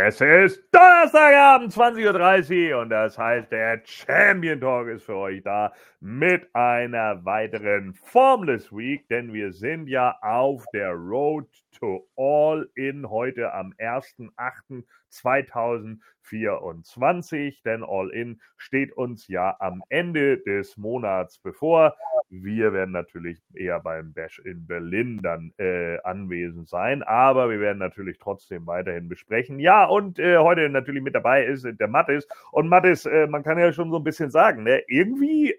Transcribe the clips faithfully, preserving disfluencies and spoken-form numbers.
Es ist Donnerstagabend, zwanzig Uhr dreißig und das heißt, der Champion Talk ist für euch da mit einer weiteren Formless Week, denn wir sind ja auf der Road to All In heute am ersten achten zweitausendvierundzwanzig, denn All In steht uns ja am Ende des Monats bevor. Wir werden natürlich eher beim Bash in Berlin dann äh, anwesend sein, aber wir werden natürlich trotzdem weiterhin besprechen. Ja, und äh, heute natürlich mit dabei ist der Mattis. Und Mattis, äh, man kann ja schon so ein bisschen sagen, ne, irgendwie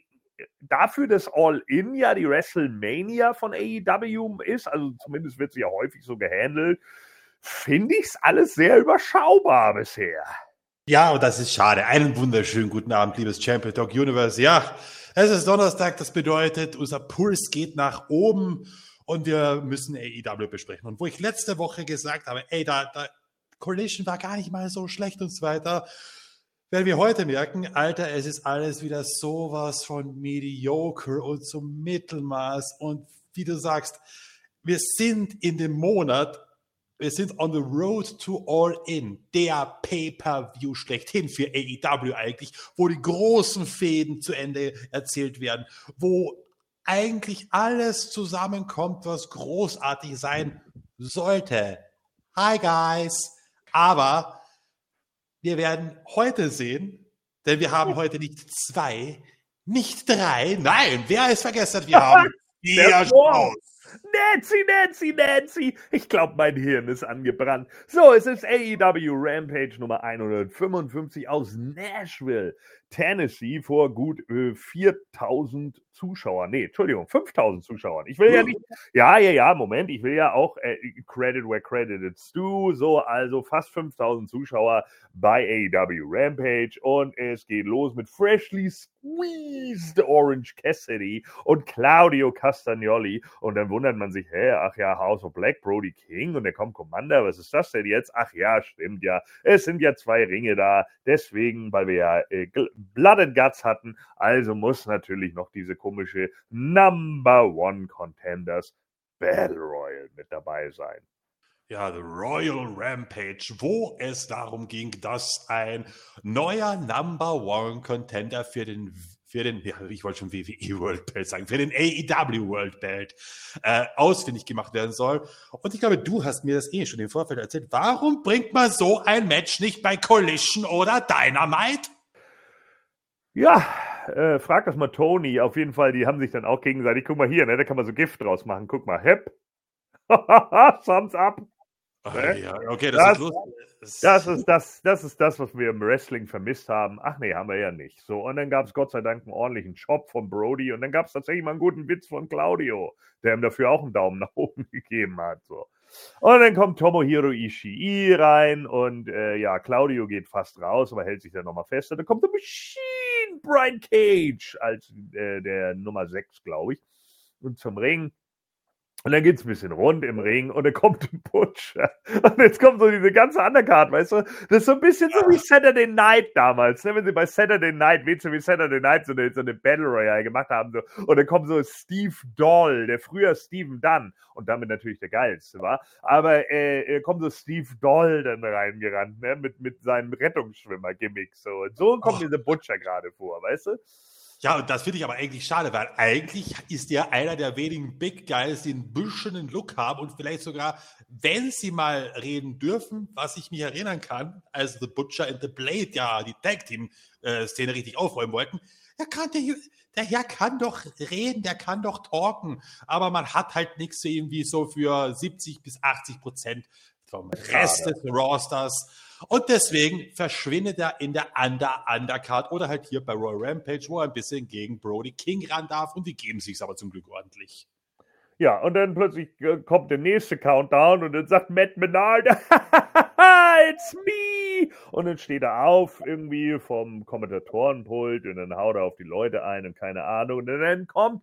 dafür, dass All In ja die WrestleMania von A E W ist, also zumindest wird sie ja häufig so gehandelt, finde ich es alles sehr überschaubar bisher. Ja, und das ist schade. Einen wunderschönen guten Abend, liebes Champion Talk Universe. Ja, es ist Donnerstag, das bedeutet, unser Puls geht nach oben und wir müssen A E W besprechen. Und wo ich letzte Woche gesagt habe, ey, da, da Collision war gar nicht mal so schlecht und so weiter, werden wir heute merken, Alter, es ist alles wieder sowas von mediocre und so Mittelmaß. Und wie du sagst, wir sind in dem Monat, wir sind on the road to All In, der Pay-Per-View schlechthin für A E W eigentlich, wo die großen Fäden zu Ende erzählt werden, wo eigentlich alles zusammenkommt, was großartig sein sollte. Hi guys! Aber wir werden heute sehen, denn wir haben heute nicht zwei, nicht drei, nein, wer ist vergessen, wir haben vier Shows. Nancy, Nancy, Nancy. Ich glaube, mein Hirn ist angebrannt. So, es ist A E W Rampage Nummer hundertfünfundfünfzig aus Nashville, Tennessee, vor gut äh, viertausend Zuschauern. Nee, Entschuldigung, fünftausend Zuschauern. Ich will ja nicht, ja, ja, ja, Moment, ich will ja auch äh, Credit where credit is due. So, also fast fünftausend Zuschauer bei A E W Rampage und es geht los mit Freshly Squeezed Orange Cassidy und Claudio Castagnoli und dann wundert man sich, hä, ach ja, House of Black, Brody King und der kommt Commander, was ist das denn jetzt? Ach ja, stimmt ja, es sind ja zwei Ringe da, deswegen, weil wir ja äh, Blood and Guts hatten, also muss natürlich noch diese komische Number One Contenders Battle Royal mit dabei sein. Ja, The Royal Rampage, wo es darum ging, dass ein neuer Number One Contender für den, für den, ja, ich wollte schon W W E World Belt sagen, für den A E W World Belt äh, ausfindig gemacht werden soll. Und ich glaube, du hast mir das eh schon im Vorfeld erzählt. Warum bringt man so ein Match nicht bei Collision oder Dynamite? Ja, äh, frag das mal Tony. Auf jeden Fall, die haben sich dann auch gegenseitig, guck mal hier, ne, da kann man so Gift draus machen. Guck mal, hep. Thumbs up. Ach, ne? ja, okay, das, das, ist lustig. das, ist das, das ist das, was wir im Wrestling vermisst haben. Ach nee, haben wir ja nicht. So, und dann gab es Gott sei Dank einen ordentlichen Job von Brody und dann gab es tatsächlich mal einen guten Witz von Claudio, der ihm dafür auch einen Daumen nach oben gegeben hat. So. Und dann kommt Tomohiro Ishii rein und äh, ja, Claudio geht fast raus, aber hält sich dann nochmal fest. Und dann kommt der Machine Brian Cage als äh, der Nummer sechs, glaube ich, und zum Ring. Und dann geht's ein bisschen rund im Ring und dann kommt ein Butcher. Und jetzt kommt so diese ganze Undercard, weißt du? Das ist so ein bisschen so wie Saturday Night damals, ne? Wenn sie bei Saturday Night, W C W Saturday Night so eine, so eine Battle Royale gemacht haben. So. Und dann kommt so Steve Doll, der früher Steven Dunn und damit natürlich der geilste war. Aber äh, kommt so Steve Doll dann reingerannt, ne? Mit, mit seinem Rettungsschwimmer-Gimmick. So. Und so kommt oh. dieser Butcher gerade vor, weißt du? Ja, und das finde ich aber eigentlich schade, weil eigentlich ist er einer der wenigen Big Guys, die einen büschenen Look haben und vielleicht sogar, wenn sie mal reden dürfen, was ich mich erinnern kann, als The Butcher and The Blade ja die Tag-Team-Szene richtig aufräumen wollten, der, kann, der, der Herr kann doch reden, der kann doch talken, aber man hat halt nichts so irgendwie so für siebzig bis achtzig Prozent vom Rest des Rosters. Und deswegen verschwindet er in der Under Undercard oder halt hier bei Royal Rampage, wo er ein bisschen gegen Brody King ran darf und die geben sich aber zum Glück ordentlich. Ja, und dann plötzlich kommt der nächste Countdown und dann sagt Matt Menard, it's me! Und dann steht er auf irgendwie vom Kommentatorenpult und dann haut er auf die Leute ein und keine Ahnung. Und dann kommt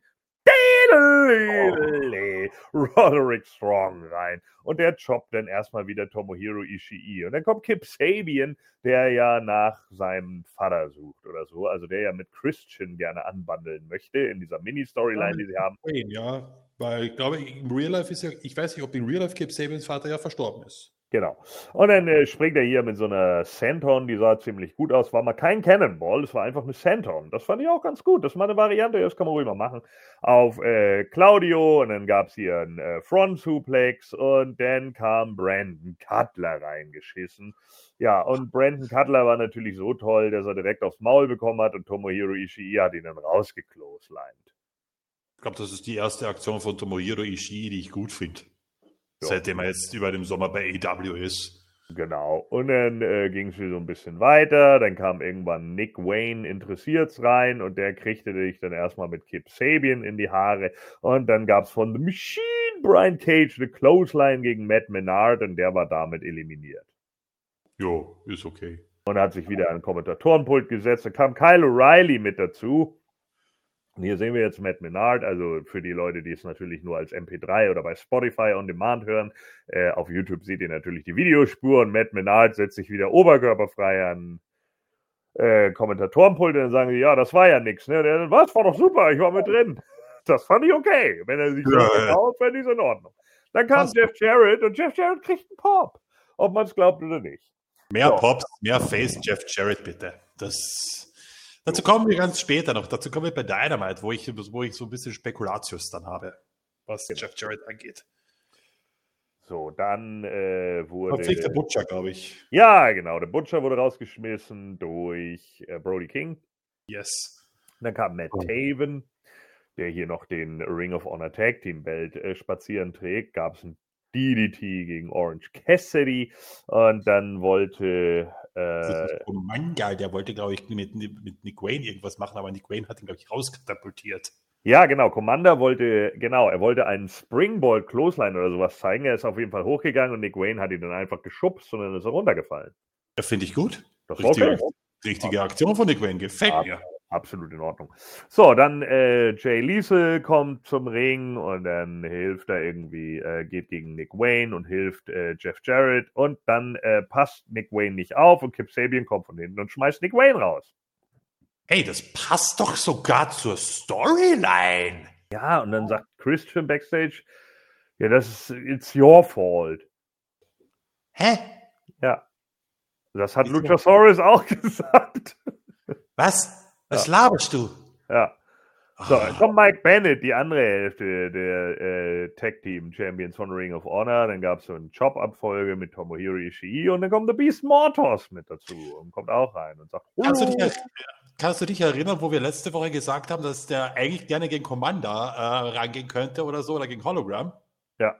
Roderick Strong rein. Und der choppt dann erstmal wieder Tomohiro Ishii. Und dann kommt Kip Sabian, der ja nach seinem Vater sucht oder so. Also der ja mit Christian gerne anbandeln möchte in dieser Mini-Storyline, die sie haben. Ja, weil ich glaube, im Real Life ist ja, ich weiß nicht, ob in Real Life Kip Sabians Vater ja verstorben ist. Genau. Und dann äh, springt er hier mit so einer Senton, die sah ziemlich gut aus. War mal kein Cannonball, es war einfach eine Senton. Das fand ich auch ganz gut. Das ist mal eine Variante, das kann man ruhig mal machen. Auf äh, Claudio und dann gab es hier einen äh, Front Suplex und dann kam Brandon Cutler reingeschissen. Ja, und Brandon Cutler war natürlich so toll, dass er direkt aufs Maul bekommen hat und Tomohiro Ishii hat ihn dann rausgecloselined. Ich glaube, das ist die erste Aktion von Tomohiro Ishii, die ich gut finde. Ja. Seitdem er jetzt über den Sommer bei A E W ist. Genau. Und dann äh, ging es wieder so ein bisschen weiter. Dann kam irgendwann Nick Wayne interessiert's rein und der kriegte sich dann erstmal mit Kip Sabian in die Haare. Und dann gab es von The Machine Brian Cage eine Clothesline gegen Matt Menard und der war damit eliminiert. Jo, ist okay. Und hat sich wieder an den Kommentatorenpult gesetzt. Dann kam Kyle O'Reilly mit dazu. Und hier sehen wir jetzt Matt Menard, also für die Leute, die es natürlich nur als M P drei oder bei Spotify on Demand hören. Äh, auf YouTube seht ihr natürlich die Videospur und Matt Menard setzt sich wieder oberkörperfrei an äh, Kommentatorenpult und dann sagen sie, ja, das war ja nix. Ne? Der, was, war doch super, ich war mit drin. Das fand ich okay. Wenn er sich so Ja, verkauft, fände ich es in Ordnung. Dann kam Passt. Jeff Jarrett und Jeff Jarrett kriegt einen Pop. Ob man es glaubt oder nicht. Mehr So. Pops, mehr Face, Jeff Jarrett, bitte. Das, dazu kommen wir ganz später noch. Dazu kommen wir bei Dynamite, wo ich, wo ich so ein bisschen Spekulatius dann habe, was Genau. Jeff Jarrett angeht. So, dann äh, wurde... Verpflichter Butcher, glaube ich. Ja, genau. Der Butcher wurde rausgeschmissen durch äh, Brody King. Yes. Dann kam Matt Oh. Taven, der hier noch den Ring of Honor Tag Team Belt äh, spazieren trägt. Gab es ein D D T gegen Orange Cassidy. Und dann wollte... Das Äh, ist Commander, der wollte, glaube ich, mit, mit Nick Wayne irgendwas machen, aber Nick Wayne hat ihn, glaube ich, rauskatapultiert. ja, genau. Commander wollte, genau, er wollte einen Springboard Clothesline oder sowas zeigen. Er ist auf jeden Fall hochgegangen und Nick Wayne hat ihn dann einfach geschubst und dann ist er runtergefallen. Das finde ich gut. Das war Richtige, okay. richtige Aktion von Nick Wayne, gefällt Ja. mir. Absolut in Ordnung. So, dann äh, Jay Lethal kommt zum Ring und dann hilft er irgendwie, äh, geht gegen Nick Wayne und hilft äh, Jeff Jarrett und dann äh, passt Nick Wayne nicht auf und Kip Sabian kommt von hinten und schmeißt Nick Wayne raus. Hey, das passt doch sogar zur Storyline. Ja, und dann sagt Christian backstage, ja, das ist, it's your fault. Hä? Ja, das hat Wieso? Luchasaurus auch gesagt. Was? Was Ja. laberst du? Ja. So, Ah. dann kommt Mike Bennett, die andere Hälfte der äh, Tag-Team-Champions von Ring of Honor. Dann gab es so eine Job-Abfolge mit Tomohiro Ishii und dann kommt der Beast Mortos mit dazu und kommt auch rein und sagt, Kannst du, dich, "Hallo." er- kannst du dich erinnern, wo wir letzte Woche gesagt haben, dass der eigentlich gerne gegen Commander äh, rangehen könnte oder so oder gegen Hologram? Ja.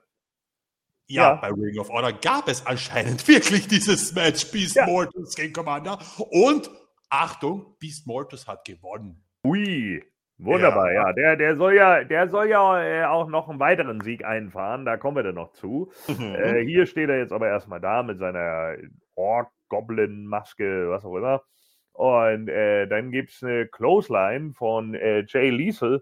Ja, Ja. bei Ring of Honor gab es anscheinend wirklich dieses Match Beast Ja. Mortis gegen Commander und Achtung, Beast Mortis hat gewonnen. Ui, wunderbar, ja. Ja. Der, der soll ja, der soll ja äh, auch noch einen weiteren Sieg einfahren, da kommen wir dann noch zu. Äh, hier steht er jetzt aber erstmal da mit seiner Ork-Goblin-Maske, was auch immer. Und äh, dann gibt es eine Clothesline von äh, Jay Lethal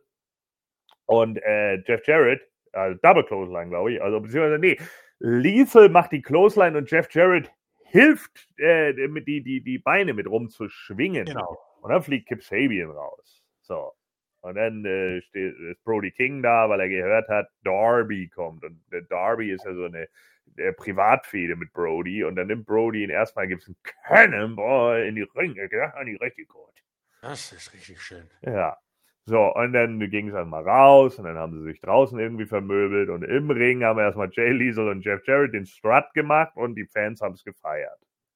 und äh, Jeff Jarrett, also Double Clothesline, glaube ich. Also beziehungsweise, nee, Lethal macht die Clothesline und Jeff Jarrett hilft, äh, mit die, die, die Beine mit rumzuschwingen. Genau. Und dann fliegt Kip Sabian raus. So. Und dann äh, steht, ist Brody King da, weil er gehört hat, Darby kommt. Und der Darby ist ja so eine der Privatfehde mit Brody. Und dann nimmt Brody ihn erstmal, gibt es einen Cannonball in die Ringe. Das fand ich richtig gut. Das ist richtig schön. Ja. So, und dann ging es dann mal raus und dann haben sie sich draußen irgendwie vermöbelt und im Ring haben erstmal Jay Lethal und Jeff Jarrett den Strut gemacht und die Fans haben es gefeiert.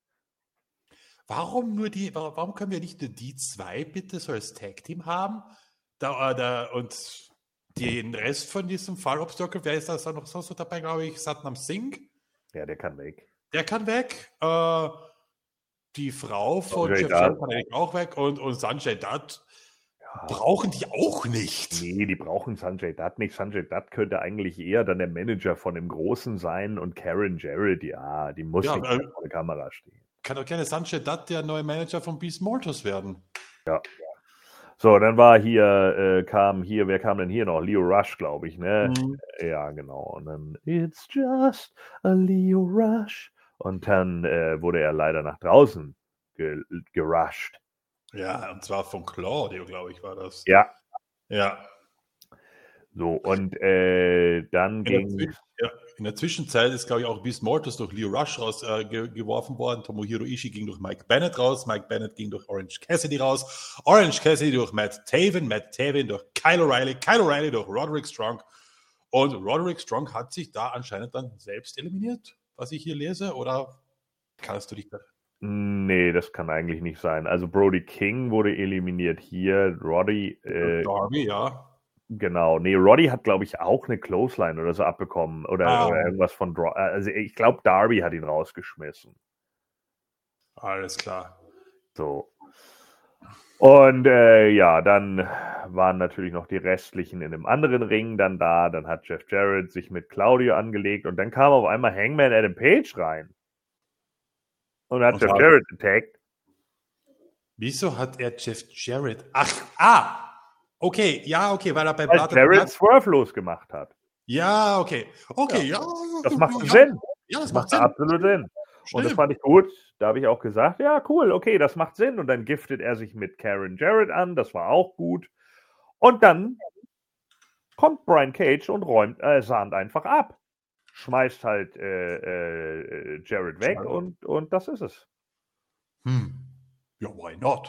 Warum nur die, warum können wir nicht nur die zwei bitte so als Tag-Team haben? Da, äh, da, und den Rest von diesem Fall-Obstacle, wer ist da noch so dabei, glaube ich, Satnam Singh? Ja, der kann weg. Der kann weg. Äh, die Frau von Sanjay Jeff Dutt. Jarrett kann eigentlich auch weg und, und Sanjay Dutt brauchen die auch nicht. Nee, die brauchen Sanjay Dutt nicht. Sanjay Dutt könnte eigentlich eher dann der Manager von dem Großen sein und Karen Jarrett, ja, die muss Ja, nicht äh, vor der Kamera stehen. Kann doch gerne Sanjay Dutt der neue Manager von Beast Mortis werden. Ja. So, dann war hier, äh, kam hier, wer kam denn hier noch? Leo Rush, glaube ich, ne? Mhm. Ja, genau. Und dann, it's just a Leo Rush. Und dann äh, wurde er leider nach draußen ge gerusht. Ja, und zwar von Claudio, glaube ich, war das. Ja. Ja. So, und äh, dann In ging der, Zwi- ja, in der Zwischenzeit ist, glaube ich, auch Beast Mortis durch Leo Rush rausgeworfen äh, worden. Tomohiro Ishii ging durch Mike Bennett raus. Mike Bennett ging durch Orange Cassidy raus. Orange Cassidy durch Matt Taven. Matt Taven durch Kyle O'Reilly. Kyle O'Reilly durch Roderick Strong. Und Roderick Strong hat sich da anscheinend dann selbst eliminiert, was ich hier lese. Oder kannst du dich da... Nee, das kann eigentlich nicht sein. Also Brody King wurde eliminiert hier. Roddy, äh, Darby, ja. genau. Nee, Roddy hat, glaube ich, auch eine Clothesline oder so abbekommen. Oder, Ah. oder irgendwas von Dro- Also ich glaube, Darby hat ihn rausgeschmissen. Alles klar. So. Und äh, ja, dann waren natürlich noch die restlichen in einem anderen Ring dann da. Dann hat Jeff Jarrett sich mit Claudio angelegt und dann kam auf einmal Hangman Adam Page rein. Und hat Und Jeff hat- Jarrett attackt. Wieso hat er Jeff Jarrett... Ach, ah! Okay, ja, okay, weil er bei Weil Blood and Jarrett Guts- Swerve losgemacht hat. Ja, okay. Okay, ja. Das macht ja. Sinn. Ja, das Das macht macht Sinn. absolut Sinn. Und das Stimmt. fand ich gut. Da habe ich auch gesagt, ja, cool, okay, das macht Sinn. Und dann giftet er sich mit Karen Jarrett an. Das war auch gut. Und dann kommt Brian Cage und räumt, äh, sahnt einfach ab. Schmeißt halt äh, äh, Jarrett weg Jarrett. und, und das ist es. Hm. Ja, why not?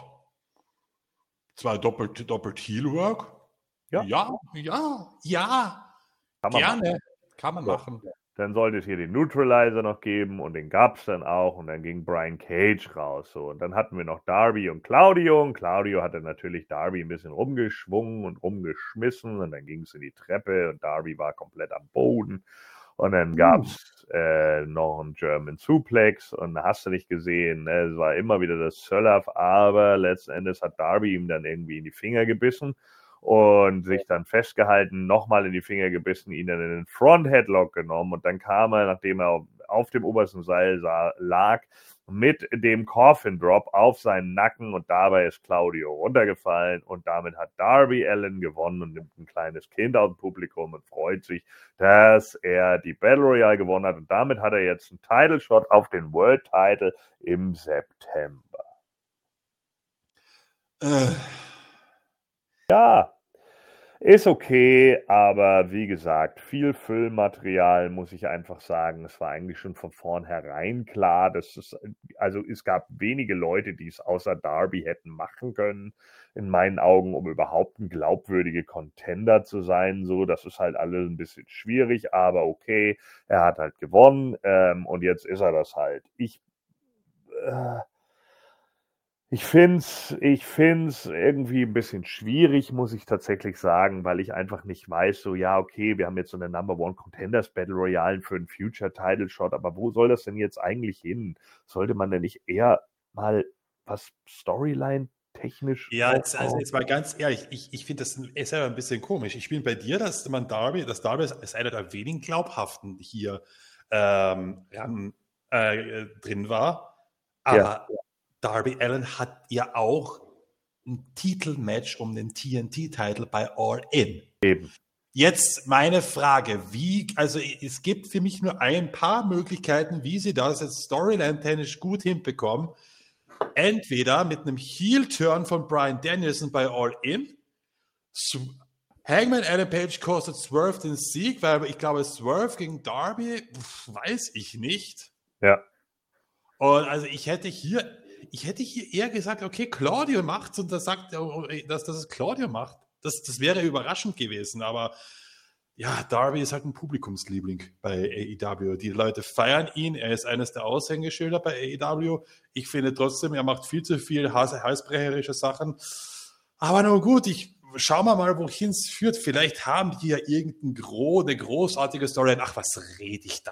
Zwar doppelt, doppelt Heelwork. Ja. ja, ja, ja. Kann man Gerne. machen. Kann man So. machen. Dann sollte es hier den Neutralizer noch geben und den gab es dann auch und dann ging Brian Cage raus. So. Und dann hatten wir noch Darby und Claudio und Claudio hatte natürlich Darby ein bisschen rumgeschwungen und rumgeschmissen und dann ging es in die Treppe und Darby war komplett am Boden und dann gab es äh, noch einen German Suplex und hast du nicht gesehen, ne? Es war immer wieder das Zöllaf, aber letzten Endes hat Darby ihm dann irgendwie in die Finger gebissen und sich dann festgehalten, nochmal in die Finger gebissen, ihn dann in den Front-Headlock genommen und dann kam er, nachdem er auf dem obersten Seil sah, lag, mit dem Coffin-Drop auf seinen Nacken und dabei ist Claudio runtergefallen und damit hat Darby Allin gewonnen und nimmt ein kleines Kind aus dem Publikum und freut sich, dass er die Battle Royale gewonnen hat und damit hat er jetzt einen Title-Shot auf den World-Title im September. Äh, Ja, ist okay, aber wie gesagt, viel Füllmaterial, muss ich einfach sagen. Es war eigentlich schon von vornherein klar, dass es, also es gab wenige Leute, die es außer Darby hätten machen können, in meinen Augen, um überhaupt ein glaubwürdiger Contender zu sein. So, das ist halt alles ein bisschen schwierig, aber okay, er hat halt gewonnen ähm, und jetzt ist er das halt. Ich, äh, Ich finde es ich find's irgendwie ein bisschen schwierig, muss ich tatsächlich sagen, weil ich einfach nicht weiß, so, ja, okay, wir haben jetzt so eine Number One Contenders Battle Royale für einen Future Title Shot, aber wo soll das denn jetzt eigentlich hin? Sollte man denn nicht eher mal was Storyline technisch ja, jetzt, also aufbauen? jetzt mal ganz ehrlich, ich, ich finde das ist ja ein bisschen komisch. Ich bin bei dir, dass man Darby, dass Darby als einer der wenigen glaubhaften hier ähm, ran, äh, drin war. Aber Ja. Darby Allin hat ja auch ein Titelmatch um den T N T-Titel bei All In. Eben. Jetzt meine Frage, wie, also es gibt für mich nur ein paar Möglichkeiten, wie sie das jetzt storyline-technisch gut hinbekommen. Entweder mit einem Heel-Turn von Bryan Danielson bei All In, Sw- Hangman Adam Page kostet Swerve den Sieg, weil ich glaube, Swerve gegen Darby, pf, weiß ich nicht. Ja. Und also ich hätte hier, ich hätte hier eher gesagt, okay, Claudio macht's und das sagt, dass, dass es Claudio macht. Das, das wäre überraschend gewesen, aber ja, Darby ist halt ein Publikumsliebling bei A E W. Die Leute feiern ihn, er ist eines der Aushängeschilder bei A E W. Ich finde trotzdem, er macht viel zu viel halsbrecherische Sachen. Aber nun gut, ich schauen wir mal, wohin es führt. Vielleicht haben die ja irgendeine gro eine großartige Story. Ach, was rede ich da?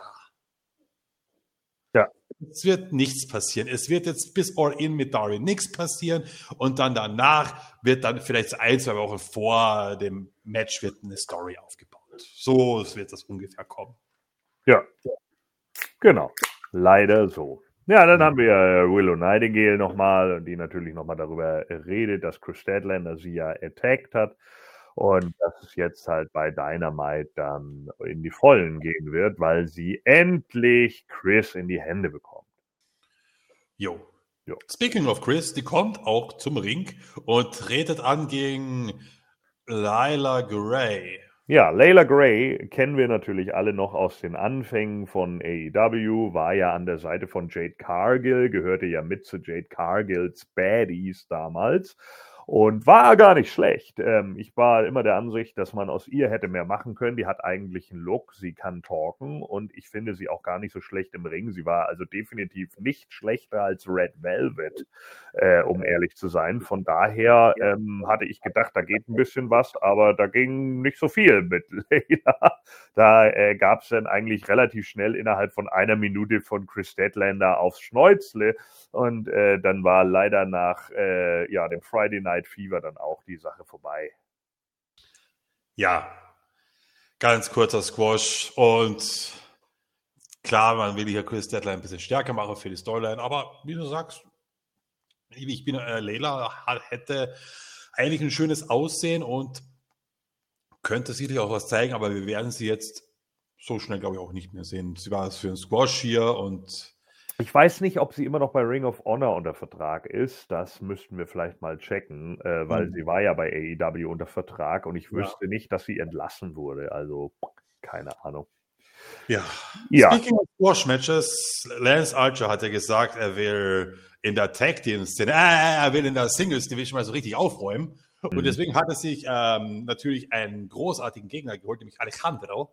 Ja. Es wird nichts passieren. Es wird jetzt bis All In mit Darby nichts passieren und dann danach wird dann vielleicht ein, zwei Wochen vor dem Match wird eine Story aufgebaut. So wird das ungefähr kommen. Ja. Genau. Leider so. Ja, dann haben wir Willow Nightingale nochmal, die natürlich nochmal darüber redet, dass Chris Statlander sie ja attackt hat und dass es jetzt halt bei Dynamite dann in die Vollen gehen wird, weil sie endlich Chris in die Hände bekommt. Jo. Jo. Speaking of Chris, die kommt auch zum Ring und tretet an gegen Lila Gray. Ja, Layla Gray kennen wir natürlich alle noch aus den Anfängen von A E W, war ja an der Seite von Jade Cargill, gehörte ja mit zu Jade Cargills Baddies damals und war gar nicht schlecht. Ähm, ich war immer der Ansicht, dass man aus ihr hätte mehr machen können. Die hat eigentlich einen Look, sie kann talken und ich finde sie auch gar nicht so schlecht im Ring. Sie war also definitiv nicht schlechter als Red Velvet, äh, um ehrlich zu sein. Von daher ähm, hatte ich gedacht, da geht ein bisschen was, aber da ging nicht so viel mit Layla. Da äh, gab es dann eigentlich relativ schnell innerhalb von einer Minute von Chris Statlander aufs Schnäuzle und äh, dann war leider nach äh, ja, dem Friday Night Fever dann auch die Sache vorbei. Ja, ganz kurzer Squash und klar, man will hier Chris Statlander ein bisschen stärker machen für die Storyline, aber wie du sagst, ich bin äh, Layla hätte eigentlich ein schönes Aussehen und könnte sicherlich auch was zeigen, aber wir werden sie jetzt so schnell, glaube ich, auch nicht mehr sehen. Sie war es für einen Squash hier und ich weiß nicht, ob sie immer noch bei Ring of Honor unter Vertrag ist. Das müssten wir vielleicht mal checken, äh, weil mhm. sie war ja bei A E W unter Vertrag und ich ja. wüsste nicht, dass sie entlassen wurde. Also keine Ahnung. Ja. ja. Speaking of Squash-Matches, Lance Archer hat ja gesagt, er will in der Tag-Team-Szene, äh, er will in der Singles-Division mal so richtig aufräumen. Mhm. Und deswegen hat er sich ähm, natürlich einen großartigen Gegner geholt, nämlich Alejandro.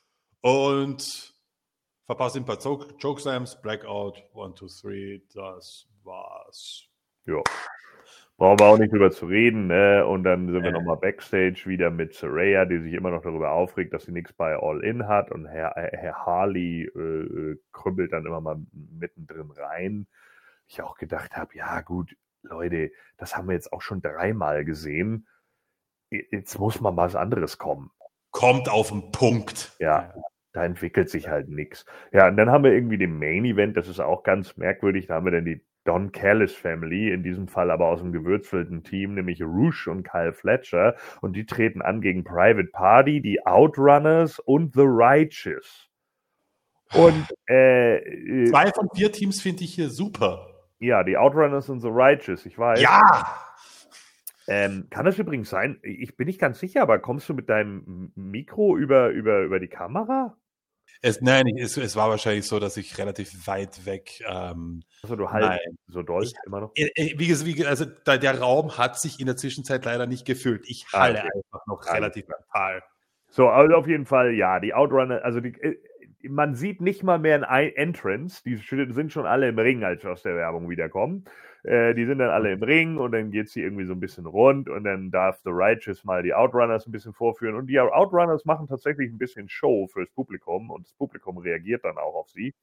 Und verpasst ein paar Chokeslams, Blackout, one, two, three, das war's. Ja. Brauchen wir auch nicht drüber zu reden, ne? Und dann sind wir äh. nochmal Backstage wieder mit Saraya, die sich immer noch darüber aufregt, dass sie nichts bei All In hat und Herr, Herr Harley äh, krümmelt dann immer mal mittendrin rein. Ich auch gedacht habe, ja gut, Leute, das haben wir jetzt auch schon dreimal gesehen. Jetzt muss mal was anderes kommen. Kommt auf den Punkt. Ja. Da entwickelt sich halt nichts. Ja, und dann haben wir irgendwie den Main Event, das ist auch ganz merkwürdig, da haben wir dann die Don Callis Family, in diesem Fall aber aus einem gewürzelten Team, nämlich Rouge und Kyle Fletcher, und die treten an gegen Private Party, die Outrunners und The Righteous. Und äh, zwei von vier Teams finde ich hier super. Ja, die Outrunners und The Righteous, ich weiß. Ja! Ähm, kann das übrigens sein, ich bin nicht ganz sicher, aber kommst du mit deinem Mikro über, über, über die Kamera? Es, nein, es, es war wahrscheinlich so, dass ich relativ weit weg. Ähm, also du halt so doll ich, immer noch? Wie, wie, also der, der Raum hat sich in der Zwischenzeit leider nicht gefüllt. Ich halle ah, okay. einfach noch ah, relativ mental. So, also auf jeden Fall, ja, die Outrunner, also die, man sieht nicht mal mehr ein Entrance, die sind schon alle im Ring, als wir aus der Werbung wiederkommen. Äh, die sind dann alle im Ring und dann geht sie irgendwie so ein bisschen rund und dann darf The Righteous mal die Outrunners ein bisschen vorführen und die Outrunners machen tatsächlich ein bisschen Show fürs Publikum und das Publikum reagiert dann auch auf sie.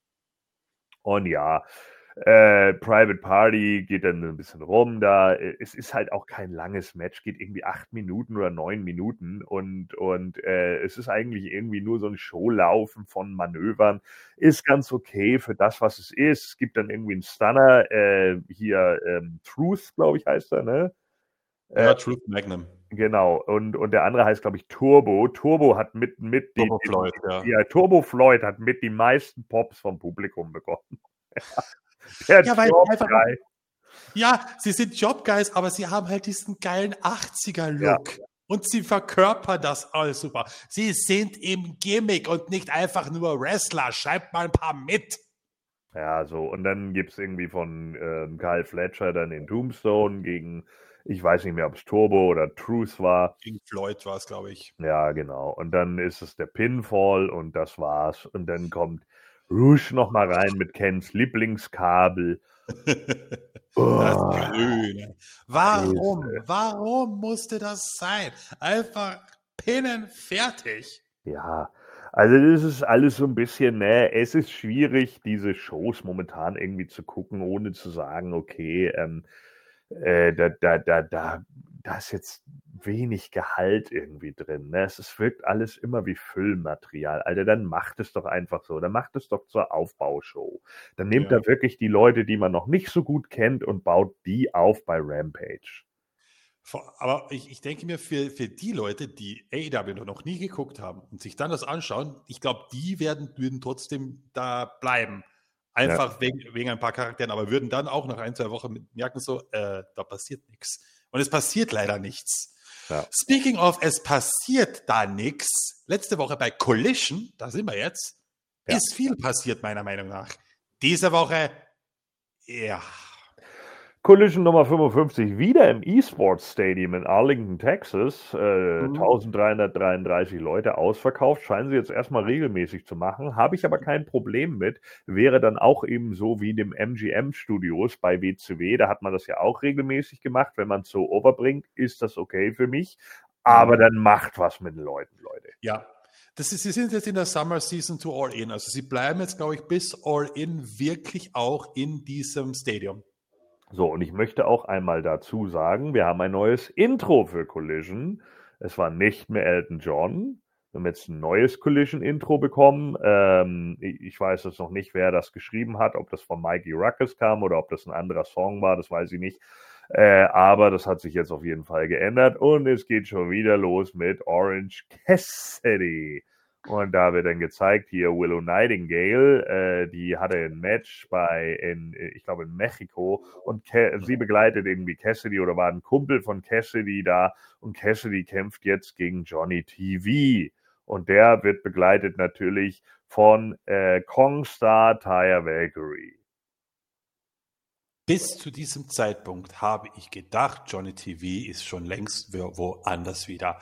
Und ja, äh, Private Party geht dann ein bisschen rum da. Es ist halt auch kein langes Match, geht irgendwie acht Minuten oder neun Minuten und, und äh, es ist eigentlich irgendwie nur so ein Showlaufen von Manövern. Ist ganz okay für das, was es ist. Es gibt dann irgendwie einen Stunner, äh, hier ähm, Truth, glaube ich, heißt er, ne? Ja, äh, Truth Magnum. Genau, und, und der andere heißt, glaube ich, Turbo. Turbo hat mit, mit Turbo die, Floyd, die, ja. ja. Turbo Floyd hat mit die meisten Pops vom Publikum bekommen. Der ja, weil einfach, ja, sie sind Jobguys, aber sie haben halt diesen geilen achtziger-Look. Ja. Und sie verkörpern das alles super. Sie sind im Gimmick und nicht einfach nur Wrestler. Schreibt mal ein paar mit. Ja, so. Und dann gibt es irgendwie von ähm, Kyle Fletcher dann den Tombstone gegen, ich weiß nicht mehr, ob es Turbo oder Truth war. Gegen Floyd war es, glaube ich. Ja, genau. Und dann ist es der Pinfall und das war's. Und dann kommt Rouge noch mal rein mit Kens Lieblingskabel. Oh, das Grüne. Warum? Grüße. Warum musste das sein? Einfach pinnen, fertig. Ja, also das ist alles so ein bisschen, ne, es ist schwierig, diese Shows momentan irgendwie zu gucken, ohne zu sagen, okay, ähm, äh, da, da, da, da, da ist jetzt wenig Gehalt irgendwie drin. Ne? Es ist, wirkt alles immer wie Füllmaterial. Alter, dann macht es doch einfach so. Dann macht es doch zur Aufbaushow. Dann nehmt ja. da wirklich die Leute, die man noch nicht so gut kennt und baut die auf bei Rampage. Aber ich, ich denke mir, für, für die Leute, die A E W noch nie geguckt haben und sich dann das anschauen, ich glaube, die werden, würden trotzdem da bleiben. Einfach ja. wegen, wegen ein paar Charakteren, aber würden dann auch nach ein, zwei Wochen merken, so, äh, da passiert nichts. Und es passiert leider nichts. Ja. Speaking of, es passiert da nichts. Letzte Woche bei Collision, da sind wir jetzt, ja. ist viel passiert, meiner Meinung nach. Diese Woche, ja. Collision Nummer fünfundfünfzig, wieder im eSports Stadium in Arlington, Texas. Äh, mhm. eintausenddreihundertdreiunddreißig Leute ausverkauft. Scheinen sie jetzt erstmal regelmäßig zu machen. Habe ich aber kein Problem mit. Wäre dann auch eben so wie in dem M G M-Studios bei W C W. Da hat man das ja auch regelmäßig gemacht. Wenn man es so overbringt, ist das okay für mich. Aber dann macht was mit den Leuten, Leute. Ja. Das ist, sie sind jetzt in der Summer Season to All In. Also sie bleiben jetzt, glaube ich, bis All In wirklich auch in diesem Stadium. So, und ich möchte auch einmal dazu sagen, wir haben ein neues Intro für Collision. Es war nicht mehr Elton John. Wir haben jetzt ein neues Collision-Intro bekommen. Ähm, ich weiß jetzt noch nicht, wer das geschrieben hat, ob das von Mikey Ruckus kam oder ob das ein anderer Song war, das weiß ich nicht. Äh, aber das hat sich jetzt auf jeden Fall geändert und es geht schon wieder los mit Orange Cassidy. Und da wird dann gezeigt, hier Willow Nightingale, äh, die hatte ein Match bei, in, ich glaube in Mexiko und Ke- sie begleitet irgendwie Cassidy oder war ein Kumpel von Cassidy da und Cassidy kämpft jetzt gegen Johnny T V. Und der wird begleitet natürlich von äh, Kongstar Taya Valkyrie. Bis zu diesem Zeitpunkt habe ich gedacht, Johnny T V ist schon längst woanders wieder.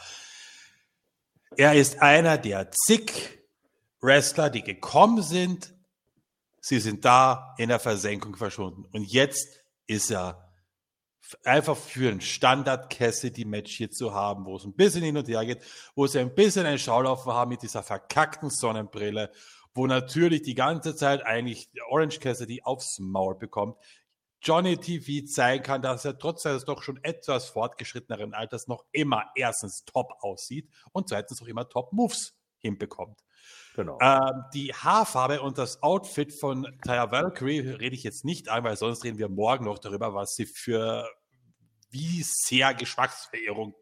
Er ist einer der zig Wrestler, die gekommen sind. Sie sind da in der Versenkung verschwunden. Und jetzt ist er einfach für ein Standard-Cassidy-Match hier zu haben, wo es ein bisschen hin und her geht, wo sie ein bisschen einen Schaulaufen haben mit dieser verkackten Sonnenbrille, wo natürlich die ganze Zeit eigentlich Orange Cassidy aufs Maul bekommt. Johnny T V zeigen kann, dass er trotz seines doch schon etwas fortgeschritteneren Alters noch immer erstens top aussieht und zweitens auch immer Top-Moves hinbekommt. Genau. Ähm, die Haarfarbe und das Outfit von Taya Valkyrie rede ich jetzt nicht an, weil sonst reden wir morgen noch darüber, was sie für, wie sehr Geschmacksverehrung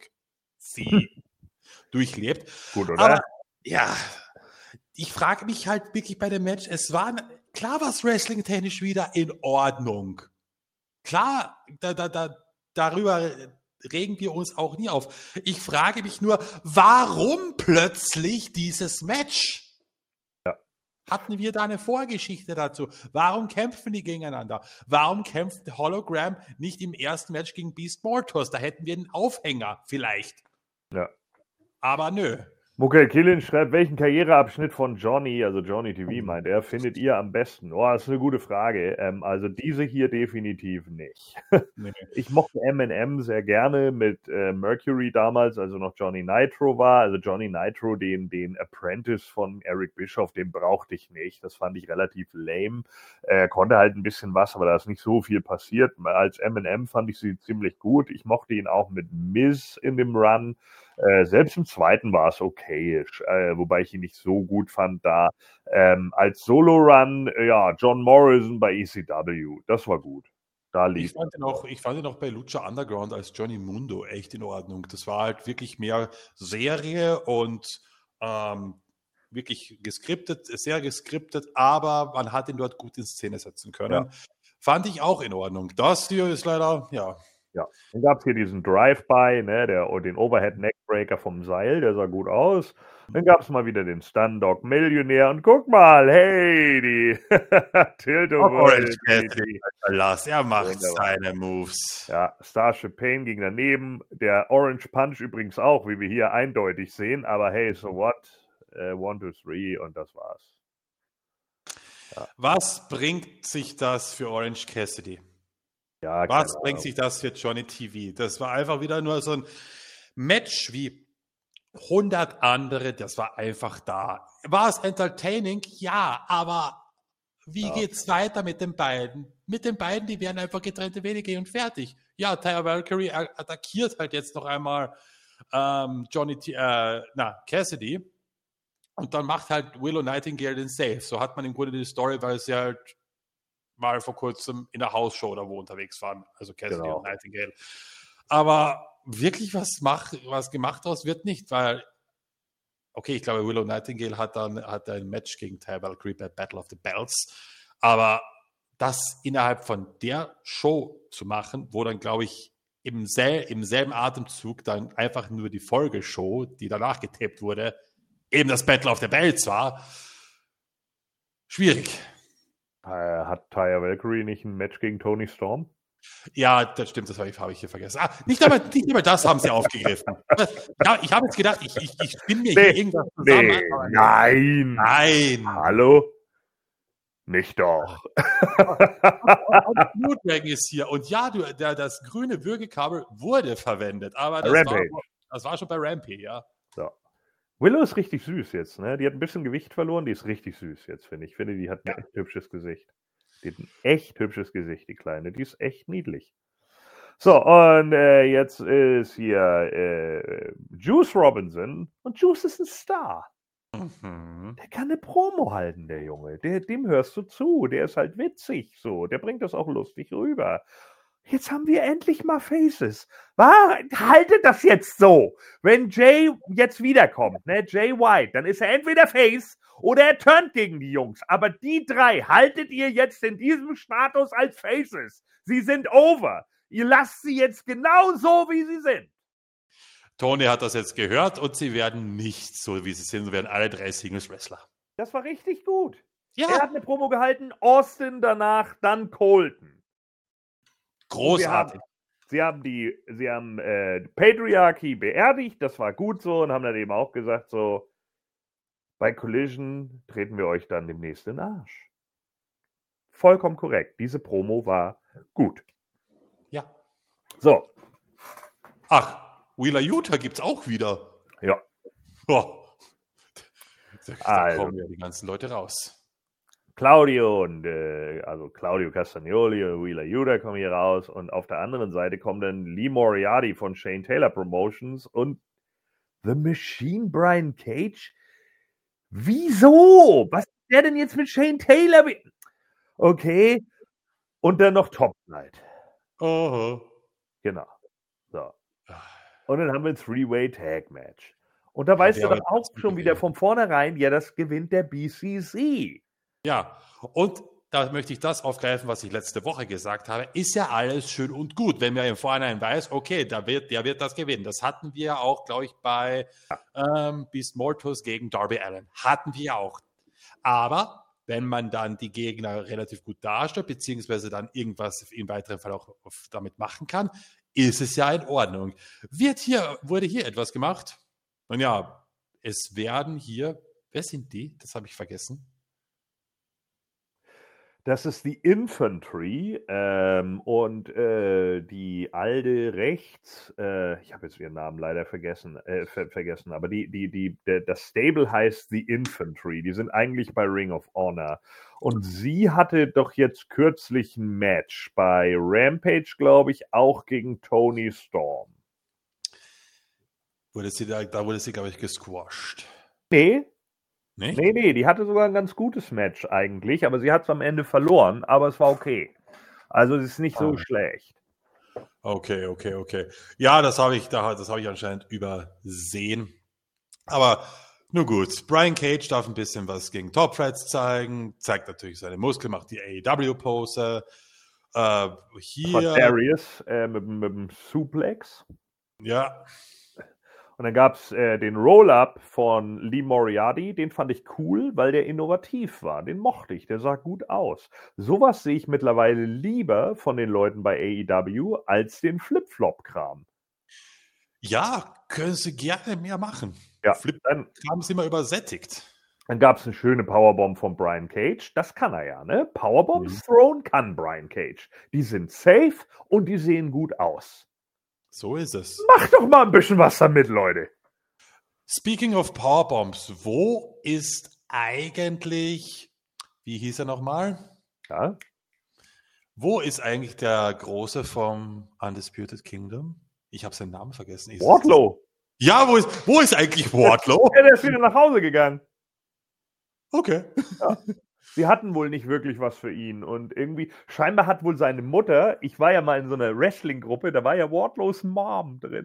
sie durchlebt. Gut, oder? Aber ja, ich frage mich halt wirklich bei dem Match, es war, klar war es wrestling-technisch wieder in Ordnung. Klar, da, da, da, darüber regen wir uns auch nie auf. Ich frage mich nur, warum plötzlich dieses Match? Ja. Hatten wir da eine Vorgeschichte dazu? Warum kämpfen die gegeneinander? Warum kämpft Hologram nicht im ersten Match gegen Beast Mortos? Da hätten wir einen Aufhänger vielleicht. Ja. Aber nö. Mukel Killin schreibt, welchen Karriereabschnitt von Johnny, also Johnny T V meint er, findet ihr am besten? Oh, das ist eine gute Frage. Ähm, also diese hier definitiv nicht. Nee. Ich mochte M and M sehr gerne mit äh, Mercury damals, also noch Johnny Nitro war. Also Johnny Nitro, den, den Apprentice von Eric Bischoff, den brauchte ich nicht. Das fand ich relativ lame. Er konnte halt ein bisschen was, aber da ist nicht so viel passiert. Als M and M fand ich sie ziemlich gut. Ich mochte ihn auch mit Miz in dem Run. Äh, selbst im zweiten war es okayisch, äh, wobei ich ihn nicht so gut fand da. Ähm, als Solo-Run, äh, ja, John Morrison bei E C W, das war gut. Da lief ich, fand ihn auch, ich fand ihn auch bei Lucha Underground als Johnny Mundo echt in Ordnung. Das war halt wirklich mehr Serie und ähm, wirklich geskriptet, sehr geskriptet, aber man hat ihn dort gut in Szene setzen können. Ja. Fand ich auch in Ordnung. Das hier ist leider, ja... Ja, dann gab es hier diesen Drive-By, ne, der, den Overhead-Neckbreaker vom Seil, der sah gut aus. Dann gab es mal wieder den Stun-Dog Millionär und guck mal, hey, die Orange Cassidy. Lass, er macht Wunderbar. Seine Moves. Ja, Starship Pain ging daneben, der Orange Punch übrigens auch, wie wir hier eindeutig sehen, aber hey, so what? Uh, one, two, three und das war's. Ja. Was bringt sich das für Orange Cassidy? Ja, Was bringt sich das für Johnny T V? Das war einfach wieder nur so ein Match wie hundert andere. Das war einfach da. War es entertaining? Ja, aber wie ja. geht's weiter mit den beiden? Mit den beiden, die werden einfach getrennte Wege gehen und fertig. Ja, Taya Valkyrie attackiert halt jetzt noch einmal ähm, Johnny T- äh, na, Cassidy und dann macht halt Willow Nightingale den Save. So hat man im Grunde die Story, weil sie halt mal vor kurzem in der Hausshow da wo unterwegs waren, also Cassidy genau. und Nightingale. Aber wirklich was, mach, was gemacht daraus wird nicht, weil, okay, ich glaube, Willow Nightingale hat dann hat ein Match gegen Taya Valkyrie bei Battle of the Belts, aber das innerhalb von der Show zu machen, wo dann, glaube ich, im, sel- im selben Atemzug dann einfach nur die Folgeshow, die danach getaped wurde, eben das Battle of the Belts war. Schwierig. Äh, hat Taya Valkyrie nicht ein Match gegen Toni Storm? Ja, das stimmt, das habe ich, hab ich hier vergessen. Ah, nicht einmal, nicht einmal das haben sie aufgegriffen. Ja, ich habe jetzt gedacht, ich, ich, ich bin mir Nee, hier irgendwas zusammen. Nee, nein. Nein. Hallo? Nicht doch. Blutwagen ist hier. Und ja, du, der, das grüne Würgekabel wurde verwendet, aber das Rampage. war, das war schon bei Rampage, ja. So. Willow ist richtig süß jetzt, ne? Die hat ein bisschen Gewicht verloren, die ist richtig süß jetzt, finde ich. Ich finde, die hat ein Ja. echt hübsches Gesicht. Die hat ein echt hübsches Gesicht, die Kleine. Die ist echt niedlich. So, und äh, jetzt ist hier äh, Juice Robinson. Und Juice ist ein Star. Mhm. Der kann eine Promo halten, der Junge. Der, dem hörst du zu. Der ist halt witzig so. Der bringt das auch lustig rüber. Jetzt haben wir endlich mal Faces. War, haltet das jetzt so. Wenn Jay jetzt wiederkommt, ne, Jay White, dann ist er entweder Face oder er turnt gegen die Jungs. Aber die drei haltet ihr jetzt in diesem Status als Faces. Sie sind over. Ihr lasst sie jetzt genau so, wie sie sind. Tony hat das jetzt gehört und sie werden nicht so, wie sie sind. Sie werden alle drei Singles-Wrestler. Das war richtig gut. Ja. Er hat eine Promo gehalten, Austin danach, dann Colton. Großartig. Sie haben die, sie haben äh, Patriarchy beerdigt, das war gut so und haben dann eben auch gesagt, so, bei Collision treten wir euch dann demnächst in den Arsch. Vollkommen korrekt. Diese Promo war gut. Ja. So. Ach, Wheeler Utah gibt's auch wieder. Ja. Oh. Da, da Also. kommen ja die ganzen Leute raus. Claudio und äh, also Claudio Castagnoli und Wheeler Yuta kommen hier raus und auf der anderen Seite kommen dann Lee Moriarty von Shane Taylor Promotions und The Machine Brian Cage. Wieso? Was ist der denn jetzt mit Shane Taylor? Okay. Und dann noch Top Flight. Oh. Genau. So. Und dann haben wir ein Three-Way Tag Match. Und da ja, weißt du doch auch schon wieder von vornherein, ja, das gewinnt der B C C. Ja, und da möchte ich das aufgreifen, was ich letzte Woche gesagt habe. Ist ja alles schön und gut, wenn man im Vorhinein weiß, okay, der wird, der wird das gewinnen. Das hatten wir auch, glaube ich, bei ähm, Beast Mortus gegen Darby Allin. Hatten wir auch. Aber wenn man dann die Gegner relativ gut darstellt, beziehungsweise dann irgendwas im weiteren Fall auch damit machen kann, ist es ja in Ordnung. Wird hier, wurde hier etwas gemacht? Nun ja, es werden hier, wer sind die? Das habe ich vergessen. Das ist die Infantry ähm, und äh, die Alde rechts, äh, ich habe jetzt ihren Namen leider vergessen, äh, ver vergessen, aber die, die, die, der, das Stable heißt die Infantry, die sind eigentlich bei Ring of Honor und sie hatte doch jetzt kürzlich ein Match bei Rampage, glaube ich, auch gegen Toni Storm. Wurde sie da, da wurde sie, glaube ich, gesquashed. Nee. Nicht? Nee, nee, die hatte sogar ein ganz gutes Match eigentlich, aber sie hat es am Ende verloren, aber es war okay. Also es ist nicht so ah. schlecht. Okay, okay, okay. Ja, das habe ich, das habe ich anscheinend übersehen. Aber nur gut. Brian Cage darf ein bisschen was gegen Top Threads zeigen, zeigt natürlich seine Muskeln, macht die A E W-Pose. Äh, hier. Darius äh, mit, mit dem Suplex. Ja. Und dann gab es äh, den Roll-Up von Lee Moriarty, den fand ich cool, weil der innovativ war. Den mochte ich, der sah gut aus. Sowas sehe ich mittlerweile lieber von den Leuten bei A E W als den Flip-Flop-Kram. Ja, können sie gerne mehr machen. Ja, Flip-Kram ist immer übersättigt. Dann gab es eine schöne Powerbomb von Brian Cage. Das kann er ja, ne? Powerbombs mhm. thrown kann Brian Cage. Die sind safe und die sehen gut aus. So ist es. Macht doch mal ein bisschen was damit, Leute. Speaking of Powerbombs, wo ist eigentlich, wie hieß er nochmal? Ja? Wo ist eigentlich der Große vom Undisputed Kingdom? Ich habe seinen Namen vergessen. Ist Wardlow. Ja, wo ist, wo ist eigentlich Wardlow? Ja, der ist wieder nach Hause gegangen. Okay. Ja. Sie hatten wohl nicht wirklich was für ihn und irgendwie, scheinbar hat wohl seine Mutter, ich war ja mal in so einer Wrestling-Gruppe, da war ja Wardlows Mom drin.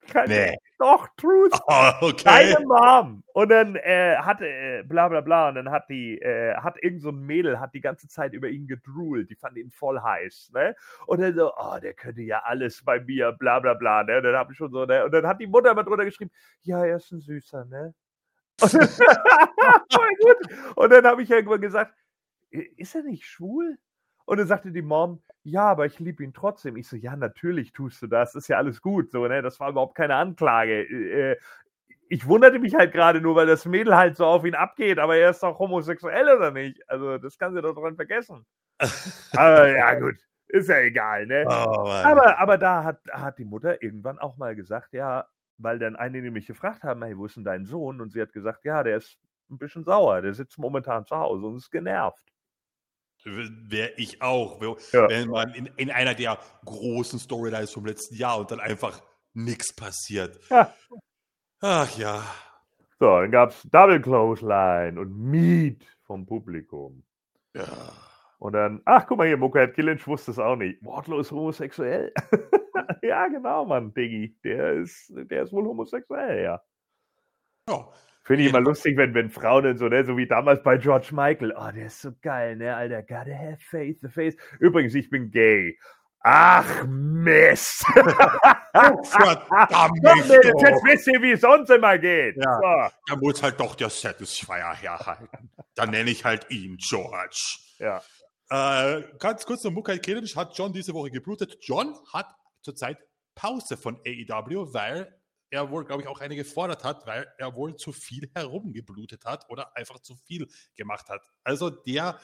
Keine, Nee. Doch, Truth. Oh, okay. Deine Mom. Und dann äh, hat äh, bla bla bla. Und dann hat die, äh, hat irgend so ein Mädel, hat die ganze Zeit über ihn gedroult. Die fand ihn voll heiß, ne? Und dann so, oh, der könnte ja alles bei mir, bla bla bla, ne? Und dann habe ich schon so, ne? Und dann hat die Mutter immer drunter geschrieben, ja, er ist ein Süßer, ne? Und dann, voll gut. Und dann habe ich irgendwann gesagt, ist er nicht schwul? Und dann sagte die Mom, ja, aber ich liebe ihn trotzdem. Ich so, ja, natürlich tust du das, ist ja alles gut, so, ne? Das war überhaupt keine Anklage. Äh, ich wunderte mich halt gerade nur, weil das Mädel halt so auf ihn abgeht, aber er ist doch homosexuell oder nicht? Also, das kann sie doch dran vergessen. Aber ja, gut, ist ja egal, ne? Oh, aber, aber da hat, hat die Mutter irgendwann auch mal gesagt, ja, weil dann einige nämlich gefragt haben, hey, wo ist denn dein Sohn? Und sie hat gesagt, ja, der ist ein bisschen sauer, der sitzt momentan zu Hause und ist genervt. Wäre ich auch. Ja. Wenn man in, in einer der großen Storylines vom letzten Jahr und dann einfach nichts passiert. Ja. Ach ja. So, dann gab es Double Clothesline und Meat vom Publikum. Ja. Und dann, ach, guck mal hier, Muckehead Killinch wusste es auch nicht. Wardlow ist homosexuell. Ja, genau, Mann, Diggi. Der ist, der ist wohl homosexuell, ja. Ja. Finde ich immer lustig, wenn, wenn Frauen dann so, ne, so wie damals bei George Michael. Oh, der ist so geil, ne, Alter. Gotta have faith, the face. Übrigens, ich bin gay. Ach, Mist. Verdammt. Jetzt, jetzt wisst ihr, wie es sonst immer geht. Ja. So. Da muss halt doch der Satisfier herhalten. Dann nenne ich halt ihn George. Ja. Äh, ganz kurz noch, Mukai Killinch hat John diese Woche geblutet. John hat zurzeit Pause von A E W, weil er wohl, glaube ich, auch einige gefordert hat, weil er wohl zu viel herumgeblutet hat oder einfach zu viel gemacht hat. Also der,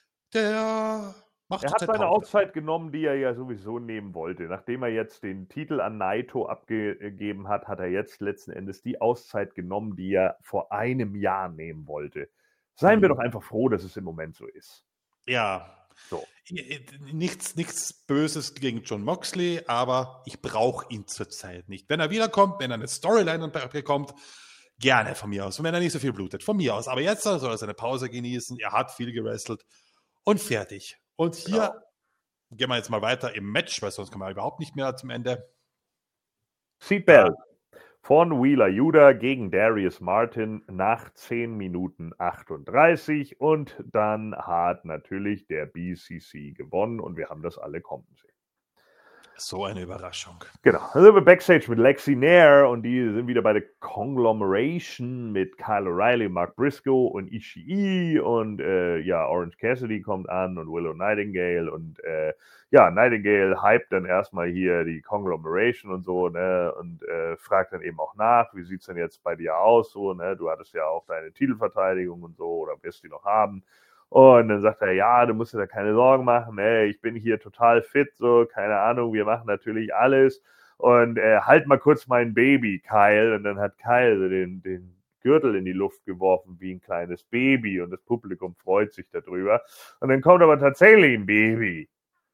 der macht Er hat zurzeit seine Pause. Auszeit genommen, die er ja sowieso nehmen wollte. Nachdem er jetzt den Titel an Naito abgegeben hat, hat er jetzt letzten Endes die Auszeit genommen, die er vor einem Jahr nehmen wollte. Seien wir Mhm. doch einfach froh, dass es im Moment so ist. Ja. So. Nichts, nichts Böses gegen John Moxley, aber ich brauche ihn zurzeit nicht. Wenn er wiederkommt, wenn er eine Storyline bekommt, gerne von mir aus. Und wenn er nicht so viel blutet, von mir aus. Aber jetzt soll er seine Pause genießen. Er hat viel gewrestelt und fertig. Und hier Ja. gehen wir jetzt mal weiter im Match, weil sonst kommen wir überhaupt nicht mehr zum Ende. Seatbelt von Wheeler Yuta gegen Darius Martin nach zehn Minuten achtunddreißig und dann hat natürlich der B C C gewonnen und wir haben das alle kommen sehen. So eine Überraschung. Genau, dann sind wir Backstage mit Lexi Nair und die sind wieder bei der Conglomeration mit Kyle O'Reilly, Mark Briscoe und Ishii und äh, ja, Orange Cassidy kommt an und Willow Nightingale und äh, ja, Nightingale hypt dann erstmal hier die Conglomeration und so, ne, und äh, fragt dann eben auch nach, wie sieht's denn jetzt bei dir aus, so, ne, du hattest ja auch deine Titelverteidigung und so, oder wirst die noch haben? Und dann sagt er, ja, du musst dir da keine Sorgen machen, ey, ich bin hier total fit, so, keine Ahnung, wir machen natürlich alles und äh, halt mal kurz mein Baby, Kyle. Und dann hat Kyle so den, den Gürtel in die Luft geworfen wie ein kleines Baby und das Publikum freut sich darüber. Und dann kommt aber tatsächlich ein Baby.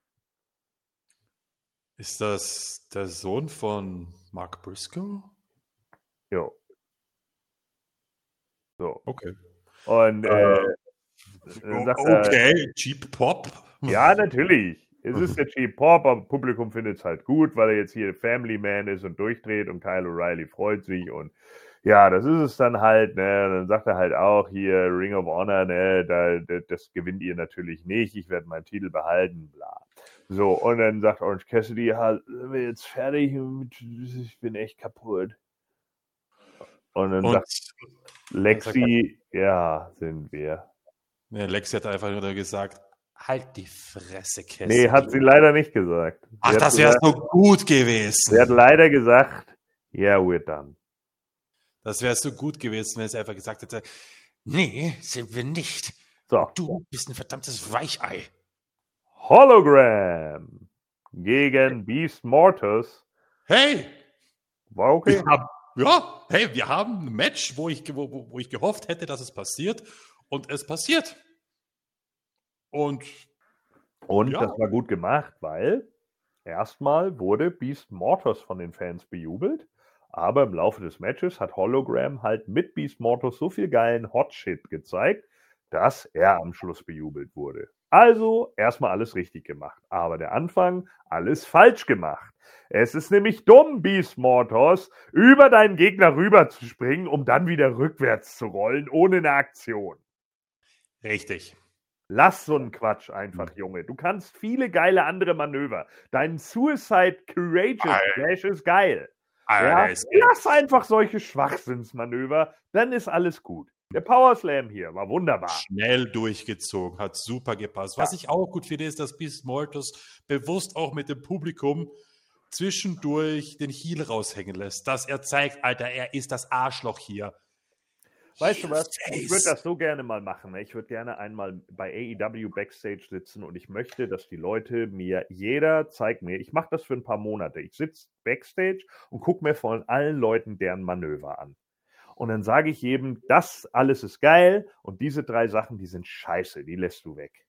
Ist das der Sohn von Mark Briscoe? Jo. So. Okay. Und äh, dann sagt er, okay, Cheap Pop. ja, natürlich. Es ist der Cheap Pop, aber Publikum findet es halt gut, weil er jetzt hier Family Man ist und durchdreht und Kyle O'Reilly freut sich und ja, das ist es dann halt, ne, und dann sagt er halt auch hier Ring of Honor, ne, da, da, das gewinnt ihr natürlich nicht, ich werde meinen Titel behalten, bla. So, und dann sagt Orange Cassidy, ja, sind wir jetzt fertig, ich bin echt kaputt. Und dann Und sagt Lexi, ja, sind wir. ja, Lexi hat einfach nur gesagt, halt die Fresse, Cassidy. Nee, hat sie leider nicht gesagt. Sie Ach, hat das wäre gesagt, so gut gewesen. Sie hat leider gesagt, yeah, we're done. Das wäre so gut gewesen, wenn sie einfach gesagt hätte, nee, sind wir nicht. So. Du bist ein verdammtes Weichei. Hologram gegen Beast Mortis. Hey! War okay. Wir haben, ja, hey, wir haben ein Match, wo ich, wo, wo ich gehofft hätte, dass es passiert. Und es passiert. Und, Und ja. das war gut gemacht, weil erstmal wurde Beast Mortis von den Fans bejubelt. Aber im Laufe des Matches hat Hologram halt mit Beast Mortis so viel geilen Hot Shit gezeigt, dass er am Schluss bejubelt wurde. Also erstmal alles richtig gemacht. Aber der Anfang, alles falsch gemacht. Es ist nämlich dumm, Beast Mortos, über deinen Gegner rüber zu springen, um dann wieder rückwärts zu rollen, ohne eine Aktion. Richtig. Lass so einen Quatsch einfach, Junge. Du kannst viele geile andere Manöver. Dein Suicide Courageous Flash ist geil. Alter, Ja? ist Lass einfach solche Schwachsinnsmanöver, dann ist alles gut. Der Power Slam hier war wunderbar. Schnell durchgezogen, hat super gepasst. Was Ja. ich auch gut finde, ist, dass Beast Mortos bewusst auch mit dem Publikum zwischendurch den Heel raushängen lässt, dass er zeigt, Alter, er ist das Arschloch hier. Weißt du was? Ich würde das so gerne mal machen. Ich würde gerne einmal bei A E W Backstage sitzen und ich möchte, dass die Leute mir, jeder zeigt mir, ich mache das für ein paar Monate. Ich sitze Backstage und gucke mir von allen Leuten deren Manöver an. Und dann sage ich jedem, das alles ist geil und diese drei Sachen, die sind scheiße, die lässt du weg.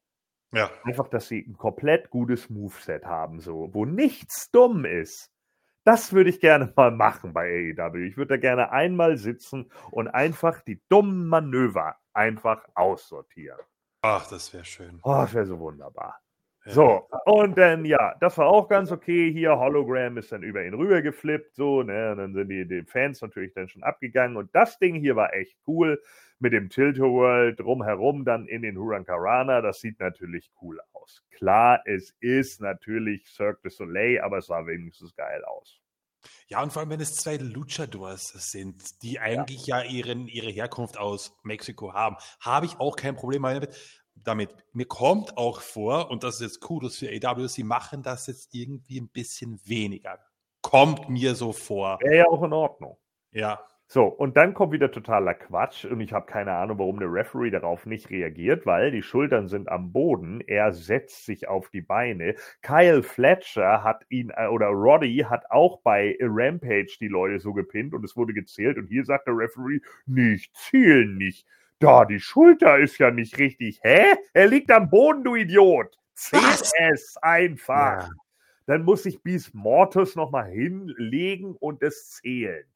Ja. Einfach, dass sie ein komplett gutes Moveset haben, so, wo nichts dumm ist. Das würde ich gerne mal machen bei A E W. Ich würde da gerne einmal sitzen und einfach die dummen Manöver einfach aussortieren. Ach, das wäre schön. Oh, das wäre so wunderbar. Ja. So, und dann, ja, das war auch ganz okay. Hier, Hologram ist dann über ihn rüber geflippt, so, ne, und dann sind die, die Fans natürlich dann schon abgegangen. Und das Ding hier war echt cool mit dem Tilt-A-Whirl drumherum dann in den Hurricanrana. Das sieht natürlich cool aus. Klar, es ist natürlich Cirque du Soleil, aber es sah wenigstens geil aus. Ja, und vor allem, wenn es zwei Luchadors sind, die eigentlich ja, ja ihren, ihre Herkunft aus Mexiko haben, habe ich auch kein Problem damit. damit. Mir kommt auch vor, und das ist jetzt Kudos für A E W, sie machen das jetzt irgendwie ein bisschen weniger. Kommt mir so vor. Wäre ja auch in Ordnung. Ja. So, und dann kommt wieder totaler Quatsch und ich habe keine Ahnung, warum der Referee darauf nicht reagiert, weil die Schultern sind am Boden, er setzt sich auf die Beine. Kyle Fletcher hat ihn, oder Roddy hat auch bei Rampage die Leute so gepinnt und es wurde gezählt und hier sagt der Referee, nicht zählen nicht. Da, die Schulter ist ja nicht richtig. Hä? Er liegt am Boden, du Idiot. Zähl es einfach. Ja. Dann muss sich Beast Mortos nochmal hinlegen und es zählen.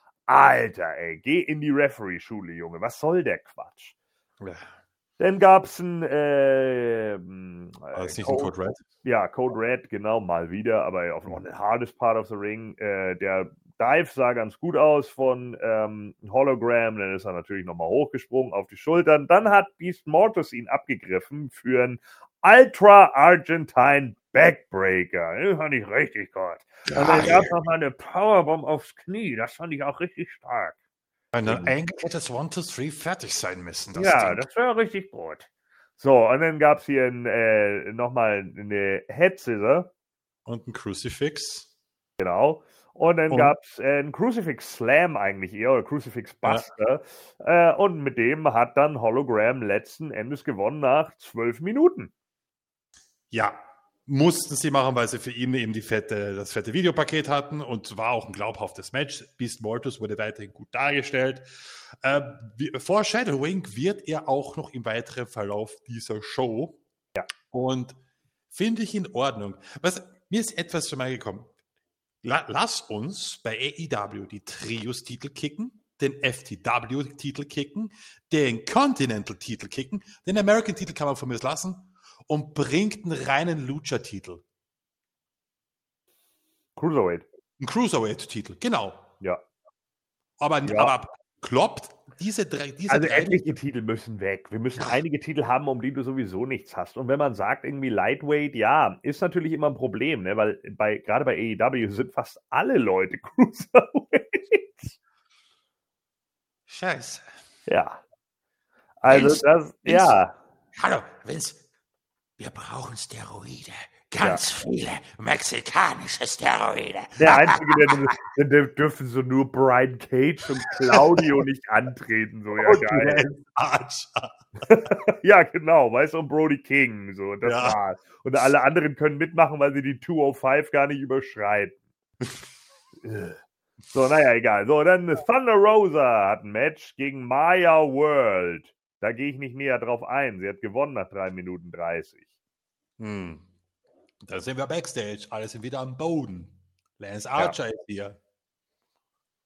Alter, ey, geh in die Referee-Schule, Junge. Was soll der Quatsch? Ja. Dann gab es ein, äh, War das nicht ein Code Red? Ja, Code Red, genau, mal wieder, aber auf noch ein hardest part of the ring. Äh, der Dive sah ganz gut aus von ähm, Hologram, dann ist er natürlich nochmal hochgesprungen auf die Schultern. Dann hat Beast Mortos ihn abgegriffen für einen Ultra Argentine Backbreaker. Das fand ich richtig gut. Und dann gab es noch mal eine Powerbomb aufs Knie. Das fand ich auch richtig stark. Eine, eigentlich hätte es eins, zwei, drei fertig sein müssen. Das ja, Ding. Das wäre richtig gut. So, und dann gab es hier ein, äh, nochmal eine Head Scissor. Und ein Crucifix. Genau. Und dann gab es äh, einen Crucifix Slam eigentlich eher, oder Crucifix Buster. Ja. Äh, und mit dem hat dann Hologram letzten Endes gewonnen nach zwölf Minuten. Ja, mussten sie machen, weil sie für ihn eben die fette, das fette Videopaket hatten und war auch ein glaubhaftes Match. Beast Mortos wurde weiterhin gut dargestellt. Äh, wie, Foreshadowing wird er auch noch im weiteren Verlauf dieser Show. Ja. Und finde ich in Ordnung. Was, mir ist etwas schon mal gekommen. La, lass uns bei A E W die Trios-Titel kicken, den F T W-Titel kicken, den Continental-Titel kicken, den American-Titel kann man von mir lassen und bringt einen reinen Lucha-Titel. Cruiserweight. Ein Cruiserweight-Titel, genau. Ja. Aber, ja. aber kloppt diese drei... Diese also drei etliche Titel müssen weg. Wir müssen ja. einige Titel haben, um die du sowieso nichts hast. Und wenn man sagt, irgendwie Lightweight, ja, ist natürlich immer ein Problem, ne? Weil bei, gerade bei A E W sind fast alle Leute Cruiserweight. Scheiße. Ja. Also Vince, das, Vince, ja. Hallo, Vince. Wir brauchen Steroide. Ganz ja. viele mexikanische Steroide. Der Einzige, der, der dürfen so nur Brian Cage und Claudio nicht antreten. So, ja, und geil. Ja, genau, weißt du, und Brody King. So, das ja. war's. Und alle anderen können mitmachen, weil sie die zweihundertfünf gar nicht überschreiten. So, naja, egal. So, dann Thunder Rosa hat ein Match gegen Maya World. Da gehe ich nicht näher drauf ein. Sie hat gewonnen nach drei Minuten dreißig. Hm. Da sind wir Backstage. Alle sind wieder am Boden. Lance Archer ja. ist hier.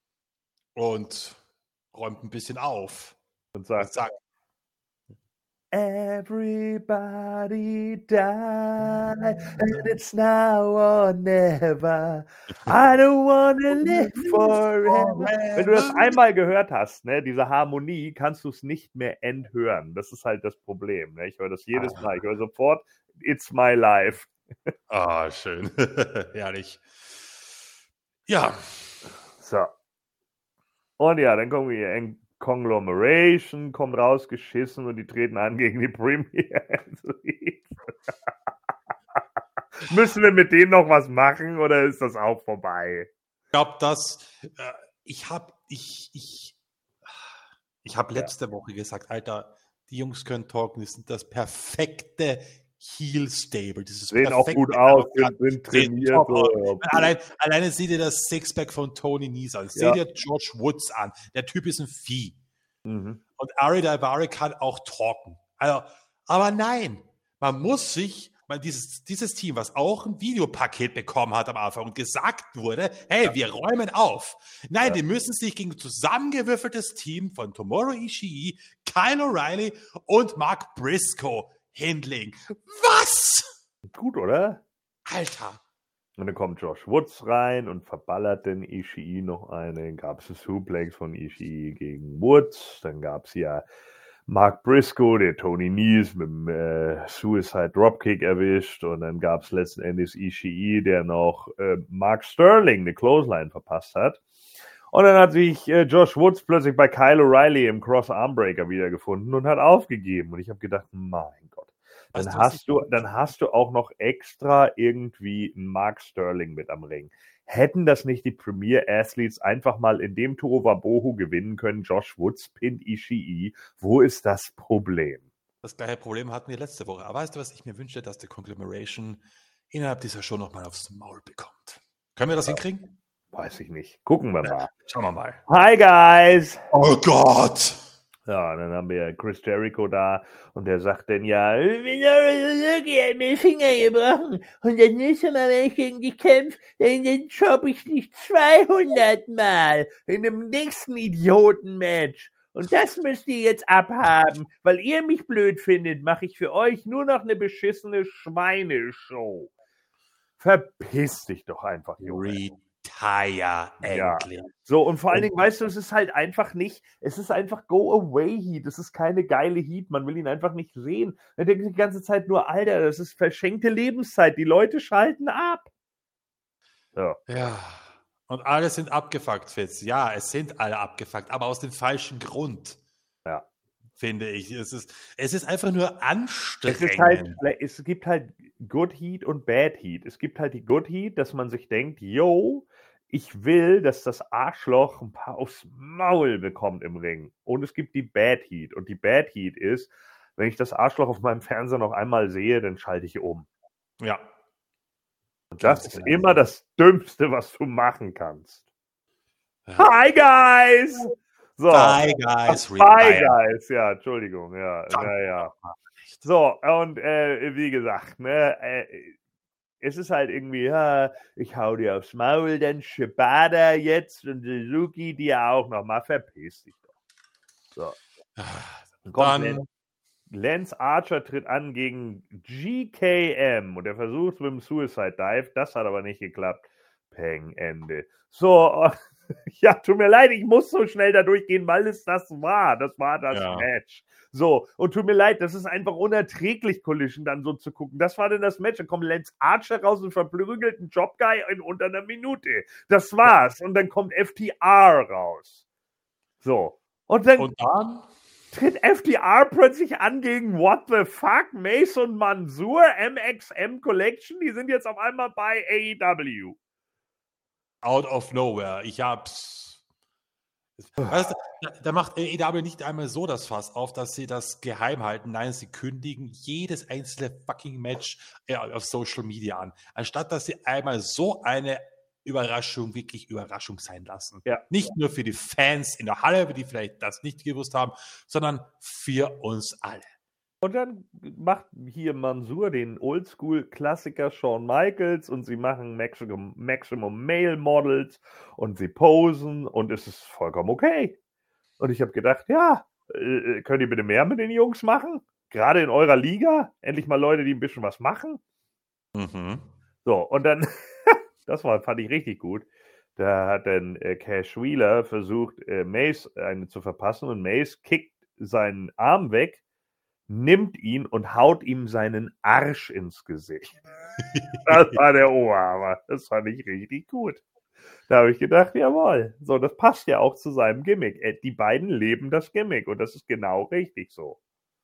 Und räumt ein bisschen auf. Und sagt, und sagt everybody die, and it's now or never. I don't wanna live forever. Wenn du das einmal gehört hast, ne, diese Harmonie, kannst du es nicht mehr enthören. Das ist halt das Problem. Ne? Ich höre das jedes Mal. Ich höre sofort, it's my life. Ah, schön. Herrlich. Ja. So. Und ja, dann kommen wir in Conglomeration, kommt rausgeschissen und die treten an gegen die Premier. Müssen wir mit denen noch was machen oder ist das auch vorbei? Ich glaube, dass äh, ich habe ich, ich, ich hab letzte ja. Woche gesagt, Alter, die Jungs können talken, die sind das perfekte Heel-Stable. Sehen auch gut aus, sind, sind trainiert. So. Allein, alleine seht ihr das Sixpack von Tony Nese an. Seht ja. ihr George Woods an. Der Typ ist ein Vieh. Mhm. Und Ari Daivari kann auch talken. Also, aber nein, man muss sich, man, dieses, dieses Team, was auch ein Videopaket bekommen hat am Anfang und gesagt wurde, hey, ja. wir räumen auf. Nein, ja. die müssen sich gegen ein zusammengewürfeltes Team von Tomohiro Ishii, Kyle O'Reilly und Mark Briscoe hinlegen. Was? Gut, oder? Alter. Und dann kommt Josh Woods rein und verballert den Ishii noch einen. Gab es einen Suplex von Ishii gegen Woods. Dann gab es ja Mark Briscoe, der Tony Nese mit dem äh, Suicide Dropkick erwischt. Und dann gab es letzten Endes Ishii, der noch äh, Mark Sterling eine Clothesline verpasst hat. Und dann hat sich äh, Josh Woods plötzlich bei Kyle O'Reilly im Cross-Armbreaker wiedergefunden und hat aufgegeben. Und ich habe gedacht, mein Gott. Dann weißt du, hast du, dann hast du auch noch extra irgendwie einen Mark Sterling mit am Ring. Hätten das nicht die Premier Athletes einfach mal in dem Tohuwabohu gewinnen können? Josh Woods pinnt Ishii. Wo ist das Problem? Das gleiche Problem hatten wir letzte Woche. Aber weißt du, was ich mir wünsche, dass die Conglomeration innerhalb dieser Show nochmal aufs Maul bekommt? Können wir das ja. hinkriegen? Weiß ich nicht. Gucken wir ja, mal. Schauen wir mal. Hi, guys! Oh Gott! Ja, dann haben wir Chris Jericho da und der sagt dann ja, Loki hat mir den Finger gebrochen und das nächste Mal, wenn ich gegen dich kämpfe, dann, dann choppe ich dich zweihundert Mal in dem nächsten Idioten-Match. Und das müsst ihr jetzt abhaben, weil ihr mich blöd findet, mache ich für euch nur noch eine beschissene Schweineshow. Verpiss dich doch einfach, Junge. Retire endlich. Ja. So, und vor allen Dingen, weißt du, es ist halt einfach nicht, es ist einfach Go-Away-Heat. Es ist keine geile Heat. Man will ihn einfach nicht sehen. Er denkt die ganze Zeit nur, Alter, das ist verschenkte Lebenszeit. Die Leute schalten ab. Ja. Ja. Und alle sind abgefuckt, Fitz. Ja, es sind alle abgefuckt, aber aus dem falschen Grund. Ja. Finde ich. Es ist, es ist einfach nur anstrengend. Es, ist halt, es gibt halt Good Heat und Bad Heat. Es gibt halt die Good Heat, dass man sich denkt, yo, ich will, dass das Arschloch ein paar aufs Maul bekommt im Ring. Und es gibt die Bad Heat. Und die Bad Heat ist, wenn ich das Arschloch auf meinem Fernseher noch einmal sehe, dann schalte ich um. Ja. Und das ist immer das Dümmste, was du machen kannst. Ja. Hi, guys! So. Hi, guys. Hi, guys. Ja, Entschuldigung. Ja, ja, ja. So, und äh, wie gesagt, ne, äh, es ist halt irgendwie, ja, ich hau dir aufs Maul, dann Shibata jetzt und Suzuki dir auch nochmal, verpiss dich doch. So. Dann kommt Lance, Lance Archer tritt an gegen G K M und er versucht mit dem Suicide Dive, das hat aber nicht geklappt. Peng, Ende. So, ja, tut mir leid, ich muss so schnell da durchgehen, weil es das war. Das war das ja. Match. So, und tut mir leid, das ist einfach unerträglich, Collision dann so zu gucken. Das war denn das Match. Dann kommt Lance Archer raus und verprügelt einen Jobguy in unter einer Minute. Das war's. Und dann kommt F T R raus. So. Und dann, und dann? tritt F T R plötzlich an gegen What the Fuck? Mason Mansoor, M X M Collection, die sind jetzt auf einmal bei A E W. Out of nowhere. Ich hab's. Weißt du, da, da macht A E W nicht einmal so das Fass auf, dass sie das geheim halten. Nein, sie kündigen jedes einzelne fucking Match äh, auf Social Media an. Anstatt, dass sie einmal so eine Überraschung wirklich Überraschung sein lassen. Ja. Nicht nur für die Fans in der Halle, die vielleicht das nicht gewusst haben, sondern für uns alle. Und dann macht hier Mansoor den Oldschool-Klassiker Shawn Michaels und sie machen Maximum, Maximum Male Models und sie posen und es ist vollkommen okay. Und ich habe gedacht, ja, äh, könnt ihr bitte mehr mit den Jungs machen? Gerade in eurer Liga, endlich mal Leute, die ein bisschen was machen. Mhm. So, und dann, das war, fand ich richtig gut, da hat dann äh, Cash Wheeler versucht, äh, Mace eine zu verpassen und Mace kickt seinen Arm weg, nimmt ihn und haut ihm seinen Arsch ins Gesicht. Das war der Oberhammer. Das fand ich richtig gut. Da habe ich gedacht, jawohl, so, das passt ja auch zu seinem Gimmick. Äh, Die beiden leben das Gimmick und das ist genau richtig so.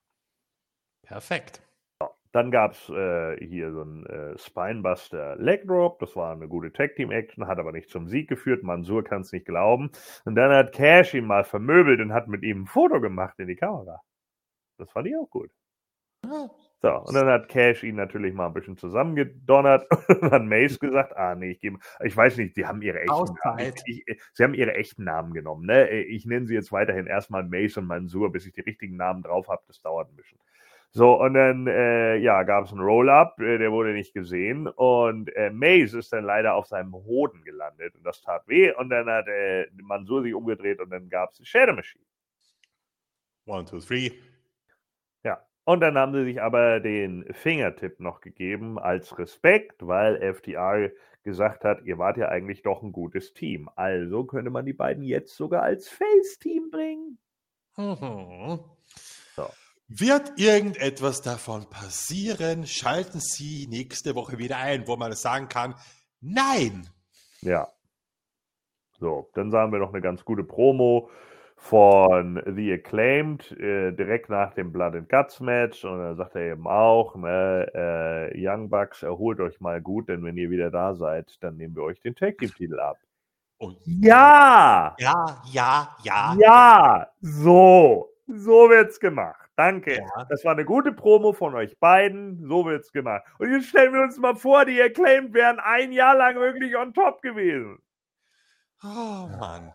Perfekt. Dann gab es äh, hier so einen äh, Spinebuster Leg Drop. Das war eine gute Tag-Team-Action, hat aber nicht zum Sieg geführt. Mansoor kann es nicht glauben. Und dann hat Cash ihn mal vermöbelt und hat mit ihm ein Foto gemacht in die Kamera. Das fand ich auch gut. So, und dann hat Cash ihn natürlich mal ein bisschen zusammengedonnert und dann hat Mace gesagt, ah nee, ich gebe, ich weiß nicht, die haben ihre echten Namen. Ich, ich, sie haben ihre echten Namen genommen. Ne? Ich nenne sie jetzt weiterhin erstmal Mace und Mansoor, bis ich die richtigen Namen drauf habe. Das dauert ein bisschen. So, und dann, äh, ja, gab es einen Roll-Up, äh, der wurde nicht gesehen und äh, Mace ist dann leider auf seinem Hoden gelandet und das tat weh und dann hat äh, Mansoor sich umgedreht und dann gab es die Shadow Machine. One, two, three. Ja, und dann haben sie sich aber den Fingertipp noch gegeben als Respekt, weil F T R gesagt hat, ihr wart ja eigentlich doch ein gutes Team. Also könnte man die beiden jetzt sogar als Face-Team bringen. Mhm. So. Wird irgendetwas davon passieren? Schalten Sie nächste Woche wieder ein, wo man sagen kann, nein. Ja. So, dann sahen wir noch eine ganz gute Promo von The Acclaimed, äh, direkt nach dem Blood and Guts Match. Und dann sagt er eben auch, ne, äh, Young Bucks, erholt euch mal gut, denn wenn ihr wieder da seid, dann nehmen wir euch den Tag Team Titel ab. Und Ja! ja, ja, ja. Ja! So! So wird's gemacht. Danke. Ja. Das war eine gute Promo von euch beiden. So wird's gemacht. Und jetzt stellen wir uns mal vor, die Acclaimed wären ein Jahr lang wirklich on top gewesen. Oh Mann.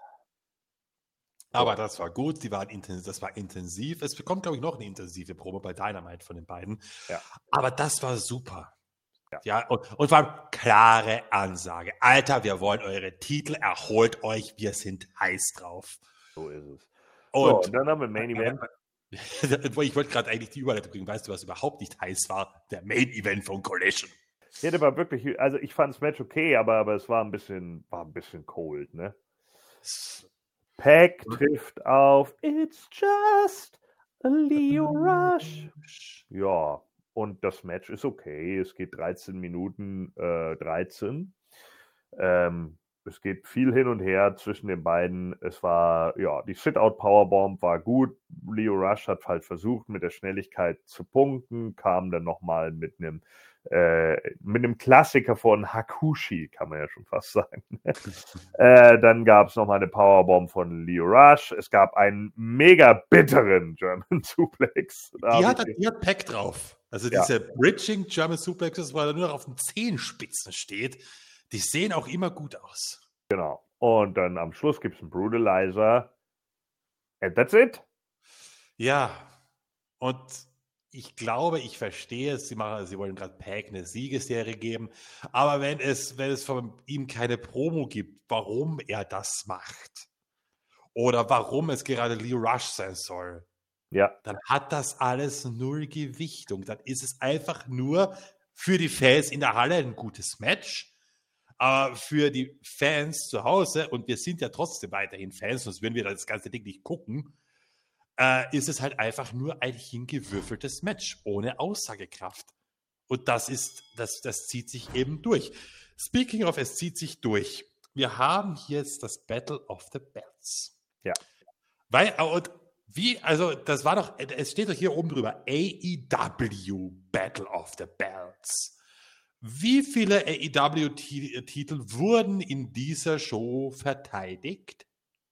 Aber das war gut, die waren intensiv, das war intensiv. Es bekommt, glaube ich, noch eine intensive Promo bei Dynamite von den beiden. Ja. Aber das war super. Ja. Ja, und, und vor allem klare Ansage. Alter, wir wollen eure Titel, erholt euch, wir sind heiß drauf. So ist es. Und, so, und dann haben wir Main Event. Ich wollte gerade eigentlich die Überleitung bringen. Weißt du, was überhaupt nicht heiß war? Der Main Event von Collision. Ja, der war wirklich, also ich fand das Match okay, aber, aber es war ein bisschen, war ein bisschen cold, ne? Pac trifft auf It's just a Lio Rush. Ja, und das Match ist okay. Es geht dreizehn Minuten, äh, dreizehn. Ähm, es geht viel hin und her zwischen den beiden. Es war, ja, die Sit-Out-Powerbomb war gut. Lio Rush hat halt versucht, mit der Schnelligkeit zu punkten, kam dann nochmal mit einem äh, mit einem Klassiker von Hakushi, kann man ja schon fast sagen. äh, dann gab es nochmal eine Powerbomb von Lio Rush. Es gab einen mega bitteren German Suplex. Die hat, die hat Pack drauf. Also Ja. diese Bridging German Suplexes, wo er nur noch auf den Zehenspitzen steht, die sehen auch immer gut aus. Genau. Und dann am Schluss gibt es einen Brutalizer. And that's it. Ja, und ich glaube, ich verstehe es. Sie, machen, sie wollen gerade Pac eine Siegesserie geben. Aber wenn es, wenn es von ihm keine Promo gibt, warum er das macht oder warum es gerade Lio Rush sein soll, Ja. dann hat das alles null Gewichtung. Dann ist es einfach nur für die Fans in der Halle ein gutes Match. Aber für die Fans zu Hause, und wir sind ja trotzdem weiterhin Fans, sonst würden wir das ganze Ding nicht gucken, äh, ist es halt einfach nur ein hingewürfeltes Match ohne Aussagekraft. Und das ist, das, das zieht sich eben durch. Speaking of, es zieht sich durch. Wir haben hier jetzt das Battle of the Belts. Ja. Weil, und wie, also, das war doch, es steht doch hier oben drüber, A E W Battle of the Belts. Wie viele A E W-Titel wurden in dieser Show verteidigt?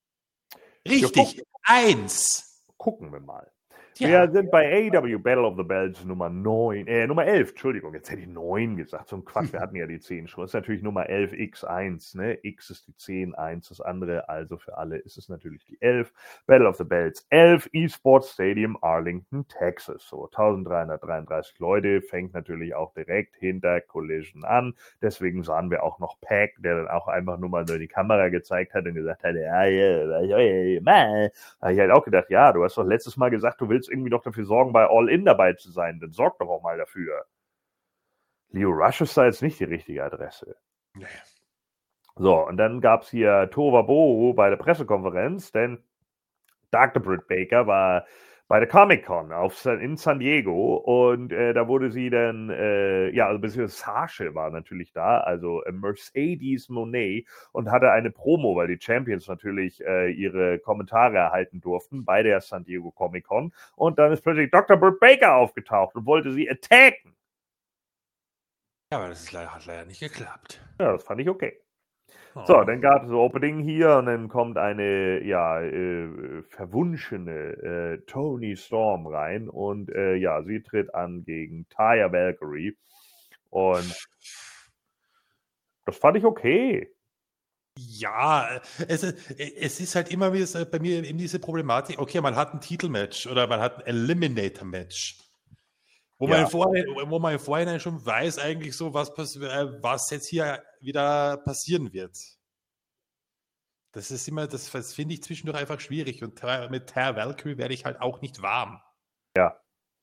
Richtig, Ja, eins. Gucken wir mal. Ja. Wir sind bei A E W Battle of the Belts Nummer neun, äh, Nummer elf, Entschuldigung, jetzt hätte ich neun gesagt, so ein Quatsch, wir hatten ja die zehn schon. Das ist natürlich Nummer elf, X eins, ne? X ist die zehn, eins das andere, also für alle ist es natürlich die elf. Battle of the Belts elf, eSports Stadium, Arlington, Texas. So, dreizehnhundertdreiunddreißig Leute, fängt natürlich auch direkt hinter Collision an. Deswegen sahen wir auch noch Pac, der dann auch einfach nur mal nur die Kamera gezeigt hat und gesagt hat, ja, ja, ja, ja, da habe ich halt auch gedacht, ja, du hast doch letztes Mal gesagt, du willst jetzt irgendwie noch dafür sorgen, bei All In dabei zu sein, dann sorgt doch auch mal dafür. Lio Rush ist da jetzt nicht die richtige Adresse. Nee. So, und dann gab es hier Tohuwabohu bei der Pressekonferenz, denn Doktor Britt Baker war bei der Comic-Con auf, in San Diego und äh, da wurde sie dann, äh, ja, also beziehungsweise Sasha war natürlich da, also äh, Mercedes Moné und hatte eine Promo, weil die Champions natürlich äh, ihre Kommentare erhalten durften bei der San Diego Comic-Con und dann ist plötzlich Doktor Britt Baker aufgetaucht und wollte sie attacken. Ja, aber das ist leider, hat leider nicht geklappt. Ja, das fand ich okay. Oh. So, dann gab es so Opening hier und dann kommt eine, ja, äh, verwunschene äh, Toni Storm rein und äh, ja, sie tritt an gegen Taya Valkyrie und das fand ich okay. Ja, es, es ist halt immer wieder bei mir eben diese Problematik, okay, man hat ein Titelmatch oder man hat ein Eliminator-Match, wo, Ja. man im Vorhinein, wo man im Vorhinein schon weiß eigentlich so, was, was jetzt hier wieder passieren wird. Das ist immer, das, das finde ich zwischendurch einfach schwierig und mit Taya Valkyrie werde ich halt auch nicht warm. Ja.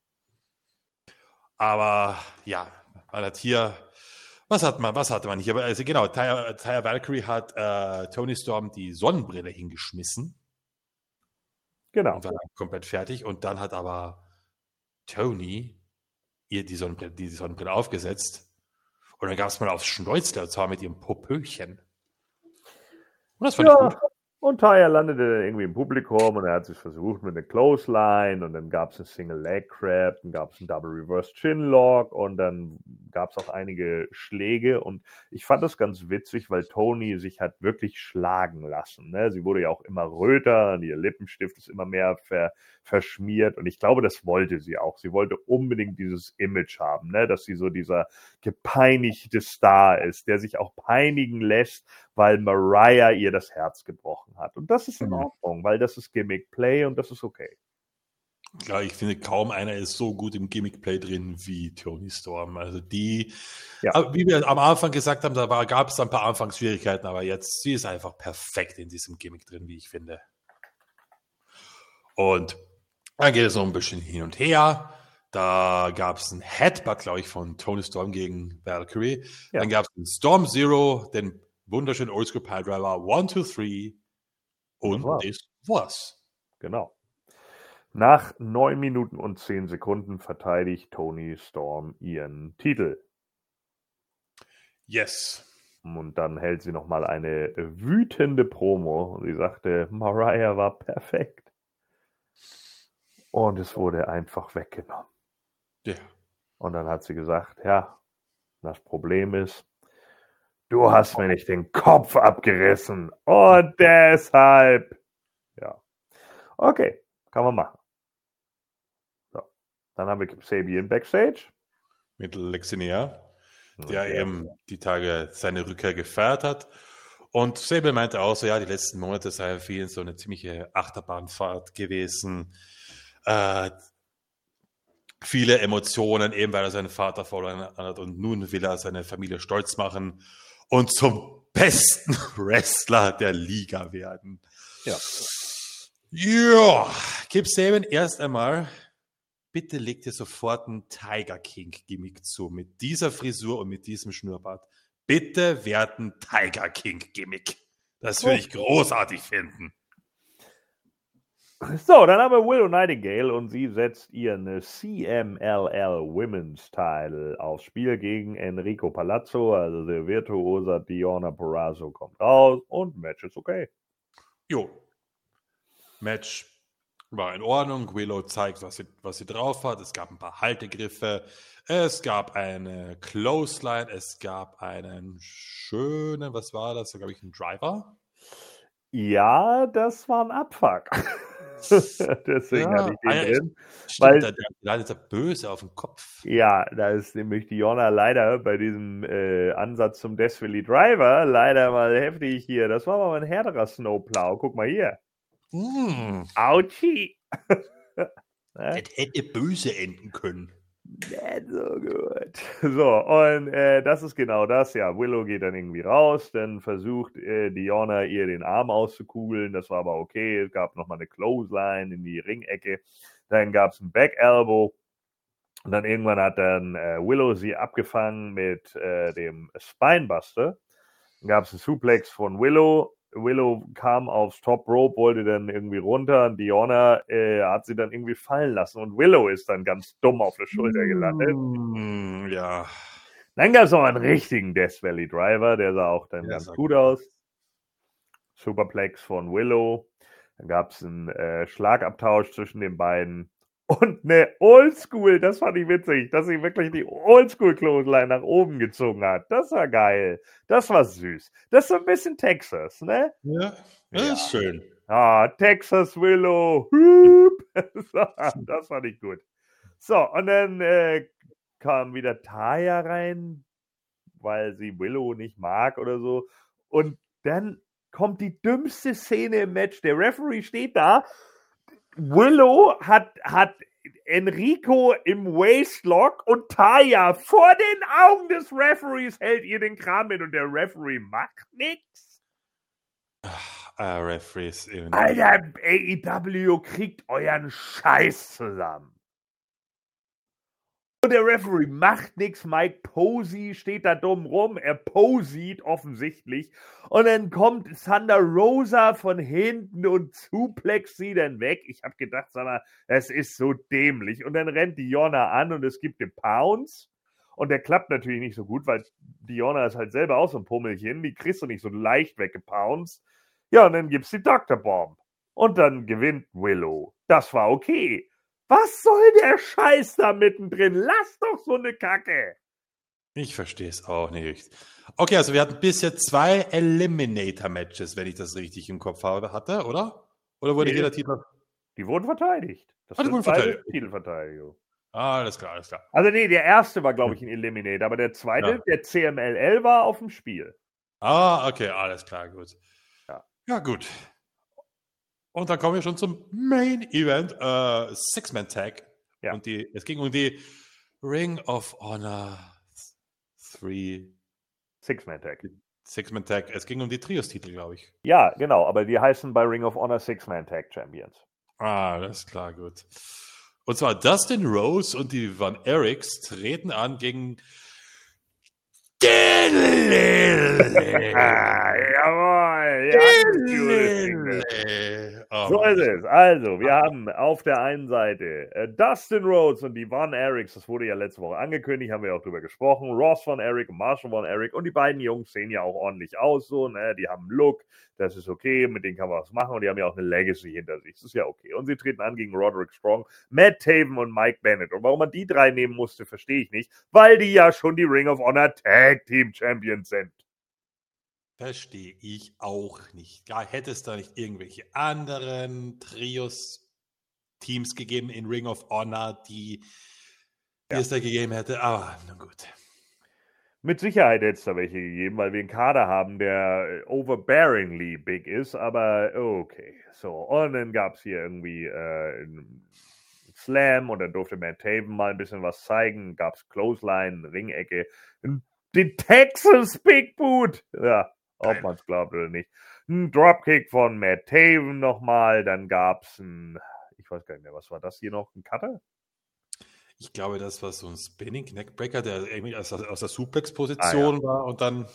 Aber ja, man hat hier, was hat man, was hatte man hier? Also genau, Taya, Taya Valkyrie hat äh, Toni Storm die Sonnenbrille hingeschmissen. Genau. Und war dann komplett fertig. Und dann hat aber Toni ihr die Sonnenbrille, die Sonnenbrille aufgesetzt. Und dann gab es mal aufs Schnäuzler, und zwar mit ihrem Popöchen. Und das fand ja. ich gut. Und Taya landete dann irgendwie im Publikum und er hat sich versucht mit einer Clothesline und dann gab es einen Single Leg Crab, dann gab es einen Double Reverse Chinlock und dann gab es auch einige Schläge und ich fand das ganz witzig, weil Toni sich hat wirklich schlagen lassen. Ne? Sie wurde ja auch immer röter und ihr Lippenstift ist immer mehr ver, verschmiert und ich glaube, das wollte sie auch. Sie wollte unbedingt dieses Image haben, ne? Dass sie so dieser gepeinigte Star ist, der sich auch peinigen lässt, weil Mariah ihr das Herz gebrochen hat. Und das ist in Ordnung, weil das ist Gimmick-Play und das ist okay. Klar, ich finde, kaum einer ist so gut im Gimmick-Play drin wie Toni Storm. Also die, ja. Wie wir am Anfang gesagt haben, da gab es ein paar Anfangsschwierigkeiten, aber jetzt, sie ist einfach perfekt in diesem Gimmick drin, wie ich finde. Und dann geht es noch ein bisschen hin und her. Da gab es einen Headbutt, glaube ich, von Toni Storm gegen Valkyrie. Ja. Dann gab es einen Storm Zero, den wunderschönen Oldschool Piledriver, one, two, three und das war's. Genau. Nach neun Minuten und zehn Sekunden verteidigt Toni Storm ihren Titel. Yes. Und dann hält sie nochmal eine wütende Promo und sie sagte, Mariah war perfekt. Und es wurde einfach weggenommen. Ja. Und dann hat sie gesagt, ja, das Problem ist, du hast mir nicht den Kopf abgerissen. Und deshalb, ja. Okay, kann man machen. So. Dann haben wir Sabian Backstage. Mit Lexinea, der okay. eben die Tage seine Rückkehr gefeiert hat. Und Sabian meinte auch so, ja, die letzten Monate sei für ihn so eine ziemliche Achterbahnfahrt gewesen. Äh, viele Emotionen, eben weil er seinen Vater verloren hat und nun will er seine Familie stolz machen und zum besten Wrestler der Liga werden. Ja. Ja, Kip Sabian erst einmal, bitte leg dir sofort ein Tiger King Gimmick zu, mit dieser Frisur und mit diesem Schnurrbart. Bitte werd ein Tiger King Gimmick. Das würde ich großartig finden. So, dann haben wir Willow Nightingale und sie setzt ihren C M L L Women's Title aufs Spiel gegen Enrico Palazzo, also der Virtuosa Diona Purrazzo kommt raus und Match ist okay. Jo. Match war in Ordnung. Willow zeigt, was sie, was sie drauf hat. Es gab ein paar Haltegriffe. Es gab eine Clothesline. Es gab einen schönen, was war das? Glaube ich, ein Driver? Ja, das war ein Abfuck. Deswegen ja, hatte ich den ja, drin. Stimmt, weil, da, da leidet er böse auf den Kopf. Ja, da ist nämlich Diona leider bei diesem äh, Ansatz zum Death Valley Driver leider mal heftig hier. Das war mal ein härterer Snowplow. Guck mal hier. Mm. Autschi. Das hätte böse enden können. Nicht so gut. So, und äh, das ist genau das. Ja, Willow geht dann irgendwie raus, dann versucht äh, Deonna ihr den Arm auszukugeln. Das war aber okay. Es gab nochmal eine Clothesline in die Ringecke. Dann gab es ein Back Elbow. Und dann irgendwann hat dann äh, Willow sie abgefangen mit äh, dem Spinebuster. Dann gab es einen Suplex von Willow. Willow kam aufs Top Rope, wollte dann irgendwie runter und Deonna äh, hat sie dann irgendwie fallen lassen und Willow ist dann ganz dumm auf der Schulter gelandet. Mm, ja. Dann gab es noch einen richtigen Death Valley Driver, der sah auch dann Ja, ganz sah gut gut aus. Superplex von Willow. Dann gab es einen äh, Schlagabtausch zwischen den beiden. Und eine Oldschool, das fand ich witzig, dass sie wirklich die Oldschool-Clothesline nach oben gezogen hat. Das war geil. Das war süß. Das ist so ein bisschen Texas, ne? Ja, das Ja. ist schön. Ah, Texas Willow. Das fand ich gut. So, und dann äh, kam wieder Taya rein, weil sie Willow nicht mag oder so. Und dann kommt die dümmste Szene im Match. Der Referee steht da. Willow hat, hat Enrico im Waistlock und Taya vor den Augen des Referees hält ihr den Kram hin und der Referee macht nichts. Ah, Referees. Eben. Alter, A E W kriegt euren Scheiß zusammen. Und der Referee macht nichts. Mike Posey steht da dumm rum. Er posiert offensichtlich. Und dann kommt Thunder Rosa von hinten und suplext sie dann weg. Ich habe gedacht, sag mal, das ist so dämlich. Und dann rennt Deonna an und es gibt den Pounce. Und der klappt natürlich nicht so gut, weil Deonna ist halt selber auch so ein Pummelchen. Die kriegst du nicht so leicht weggepounced. Ja, und dann gibt's die Doctor Bomb. Und dann gewinnt Willow. Das war okay. Was soll der Scheiß da mittendrin? Lass doch so eine Kacke. Ich verstehe es auch nicht. Okay, also wir hatten bisher zwei Eliminator-Matches, wenn ich das richtig im Kopf habe, hatte, oder? Oder wurde Nee, jeder Titel... Die wurden verteidigt. Das Ah, die sind wurden beide verteidigt. Titelverteidigung. Ah, alles klar, alles klar. Also nee, der erste war, glaube ich, ein Eliminator, aber der zweite, Ja. der C M L L, war auf dem Spiel. Ah, okay, alles klar, gut. Ja. Ja, gut. Und dann kommen wir schon zum Main Event, äh, Six-Man-Tag. Ja. Und die, es ging um die Ring of Honor drei Six-Man-Tag. Six-Man-Tag. Es ging um die Trios-Titel, glaube ich. Ja, genau, aber die heißen bei Ring of Honor Six-Man-Tag Champions. Ah, alles klar, gut. Und zwar Dustin Rose und die Van Eriks treten an gegen Ah, jawohl. Ja, Oh, so ist es. Also, wir haben auf der einen Seite äh, Dustin Rhodes und die Von Erichs. Das wurde ja letzte Woche angekündigt, haben wir auch drüber gesprochen. Ross Von Erich und Marshall Von Erich. Und die beiden Jungs sehen ja auch ordentlich aus. So, ne? Die haben einen Look, das ist okay, mit denen kann man was machen. Und die haben ja auch eine Legacy hinter sich. Das ist ja okay. Und sie treten an gegen Roderick Strong, Matt Taven und Mike Bennett. Und warum man die drei nehmen musste, verstehe ich nicht. Weil die ja schon die Ring of Honor Tag Team Champions sind. Verstehe ich auch nicht. Ja, hätte es da nicht irgendwelche anderen Trios-Teams gegeben in Ring of Honor, die, die Ja. es da gegeben hätte? Aber na gut. Mit Sicherheit hätte es da welche gegeben, weil wir einen Kader haben, der overbearingly big ist, aber okay. So, und dann gab es hier irgendwie äh, einen Slam und dann durfte Matt Taven mal ein bisschen was zeigen. Gab es Clothesline, Ringecke, den Texas Big Boot. Ja, ob man es glaubt oder nicht. Ein Dropkick von Matt Taven nochmal. Dann gab es ein, ich weiß gar nicht mehr, was war das hier noch? Ein Cutter? Ich glaube, das war so ein Spinning Neckbreaker, der irgendwie aus, aus der Suplex-Position ah, ja. war und dann,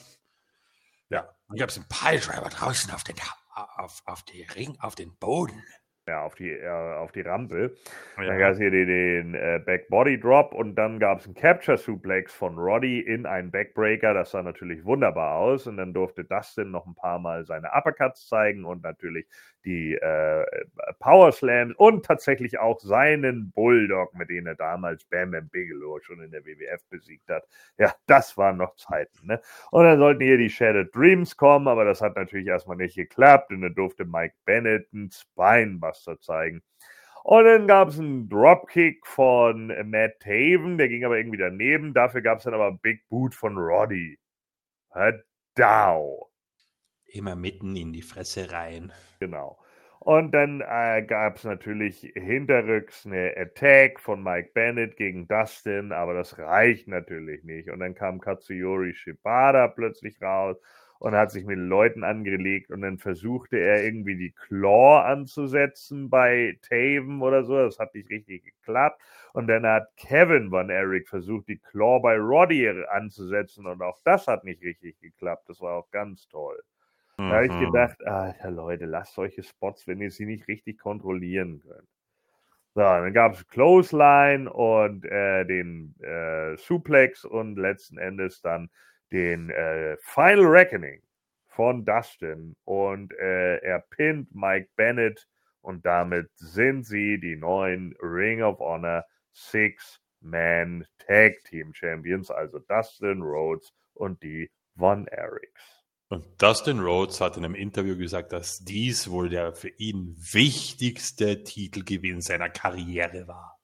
ja, dann gab es einen Piledriver draußen auf den, auf, auf den Ring, auf den Boden. Ja, auf die, äh, auf die Rampe. Ja. Dann gab es hier den, den äh, Back-Body-Drop und dann gab es einen Capture-Suplex von Roddy in einen Backbreaker. Das sah natürlich wunderbar aus. Und dann durfte Dustin noch ein paar Mal seine Uppercuts zeigen und natürlich die äh, Power Slams und tatsächlich auch seinen Bulldog, mit dem er damals Bam Bam Bigelow schon in der W W F besiegt hat. Ja, das waren noch Zeiten, ne? Und dann sollten hier die Shattered Dreams kommen, aber das hat natürlich erstmal nicht geklappt. Und dann durfte Mike Bennett einen Spinebuster zeigen. Und dann gab es einen Dropkick von Matt Taven, der ging aber irgendwie daneben. Dafür gab es dann aber einen Big Boot von Roddy. Dow. Immer mitten in die Fresse rein. Genau. Und dann äh, gab es natürlich hinterrücks eine Attack von Mike Bennett gegen Dustin, aber das reicht natürlich nicht. Und dann kam Katsuyori Shibata plötzlich raus und hat sich mit Leuten angelegt und dann versuchte er irgendwie die Claw anzusetzen bei Taven oder so. Das hat nicht richtig geklappt. Und dann hat Kevin Von Erich versucht, die Claw bei Roddy anzusetzen und auch das hat nicht richtig geklappt. Das war auch ganz toll. Da habe ich gedacht, Alter Leute, lasst solche Spots, wenn ihr sie nicht richtig kontrollieren könnt. So, dann gab es Clothesline und äh, den äh, Suplex und letzten Endes dann den äh, Final Reckoning von Dustin und äh, er pinnt Mike Bennett und damit sind sie die neuen Ring of Honor Six-Man Tag Team Champions, also Dustin Rhodes und die Von Erichs. Und Dustin Rhodes hat in einem Interview gesagt, dass dies wohl der für ihn wichtigste Titelgewinn seiner Karriere war.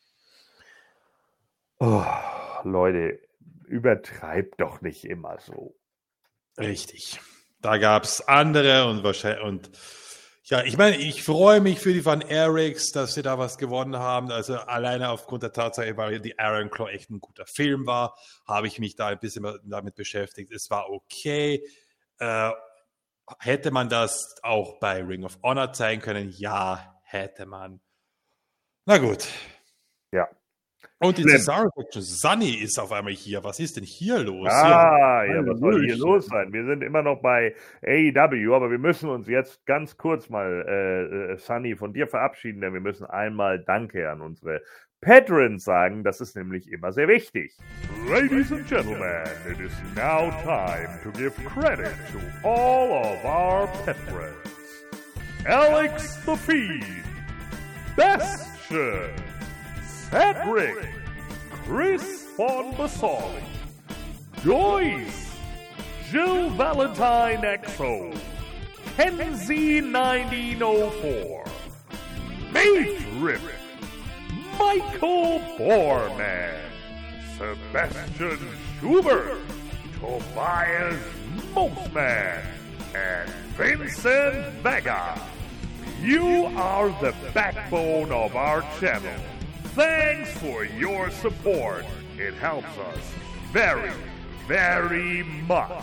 Oh, Leute, übertreibt doch nicht immer so. Richtig. Da gab es andere und wahrscheinlich und ja, ich meine, ich freue mich für die Van Erichs, dass sie da was gewonnen haben. Also alleine aufgrund der Tatsache, weil die Iron Claw echt ein guter Film war, habe ich mich da ein bisschen damit beschäftigt. Es war okay. Äh, hätte man das auch bei Ring of Honor zeigen können? Ja, hätte man. Na gut. Ja. Und die Cesaro-Faction, Sunny ist auf einmal hier. Was ist denn hier los? Ah, ja, ja, was soll hier los sein? Wir sind immer noch bei A E W, aber wir müssen uns jetzt ganz kurz mal, äh, Sunny, von dir verabschieden, denn wir müssen einmal Danke an unsere Patrons sagen, das ist nämlich immer sehr wichtig. Ladies and gentlemen, it is now time to give credit to all of our patrons. Alex the Feed, Bastion, Cedric, Chris von Basoli, Joyce, Jill Valentine X O, Kenzie nineteen oh four, Matrix, Michael Borman, Sebastian Schubert, Tobias Mosman, and Vincent Vega. You are the backbone of our channel. Thanks for your support. It helps us very, very much.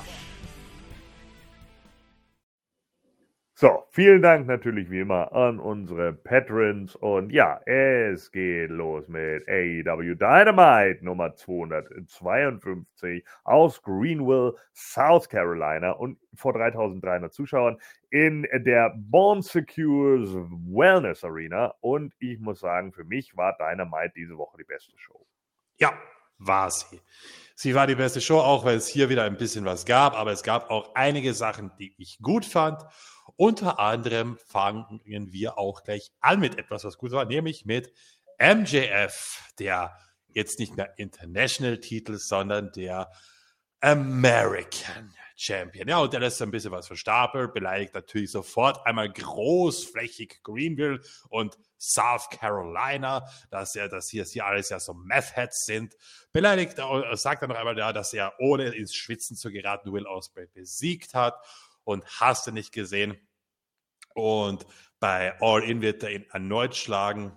So, vielen Dank natürlich wie immer an unsere Patrons und ja, es geht los mit A E W Dynamite Nummer zweihundertzweiundfünfzig aus Greenville, South Carolina und vor dreitausenddreihundert Zuschauern in der Born Secures Wellness Arena und ich muss sagen, für mich war Dynamite diese Woche die beste Show. Ja, war sie. Sie war die beste Show, auch weil es hier wieder ein bisschen was gab, aber es gab auch einige Sachen, die ich gut fand. Unter anderem fangen wir auch gleich an mit etwas, was gut war, nämlich mit M J F, der jetzt nicht mehr International-Titel, sondern der American Champion. Ja, und der lässt ein bisschen was verstapeln, beleidigt natürlich sofort einmal großflächig Greenville und South Carolina, dass er, dass hier, dass hier alles ja so Meth-Heads sind. Beleidigt, sagt dann noch einmal, ja, dass er ohne ins Schwitzen zu geraten Will Ospreay besiegt hat. Und hast du nicht gesehen. Und bei All In wird er ihn erneut schlagen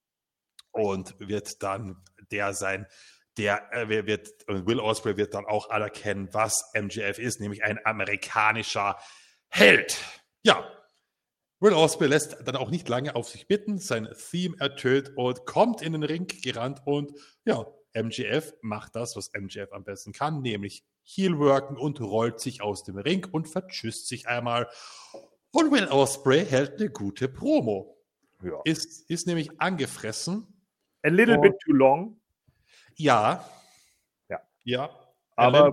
und wird dann der sein, der äh, wird, und Will Ospreay wird dann auch anerkennen, was M J F ist, nämlich ein amerikanischer Held. Ja, Will Ospreay lässt dann auch nicht lange auf sich bitten, sein Theme ertönt und kommt in den Ring gerannt und ja, M J F macht das, was M J F am besten kann, nämlich Heelworken und rollt sich aus dem Ring und vertschüsst sich einmal. Und Will Ospreay hält eine gute Promo. Ja. Ist, ist nämlich angefressen. A little und, bit too long. Ja. Ja. Ja. Aber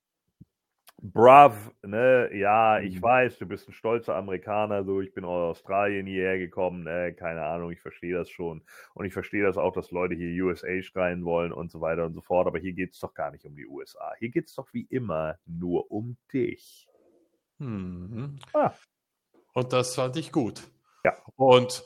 brav, ne, ja, ich weiß, du bist ein stolzer Amerikaner, so, ich bin aus Australien hierher gekommen, ne, keine Ahnung, ich verstehe das schon und ich verstehe das auch, dass Leute hier U S A schreien wollen und so weiter und so fort, aber hier geht es doch gar nicht um die U S A, hier geht es doch wie immer nur um dich. Mhm. Ah. Und das fand ich gut. Ja. Und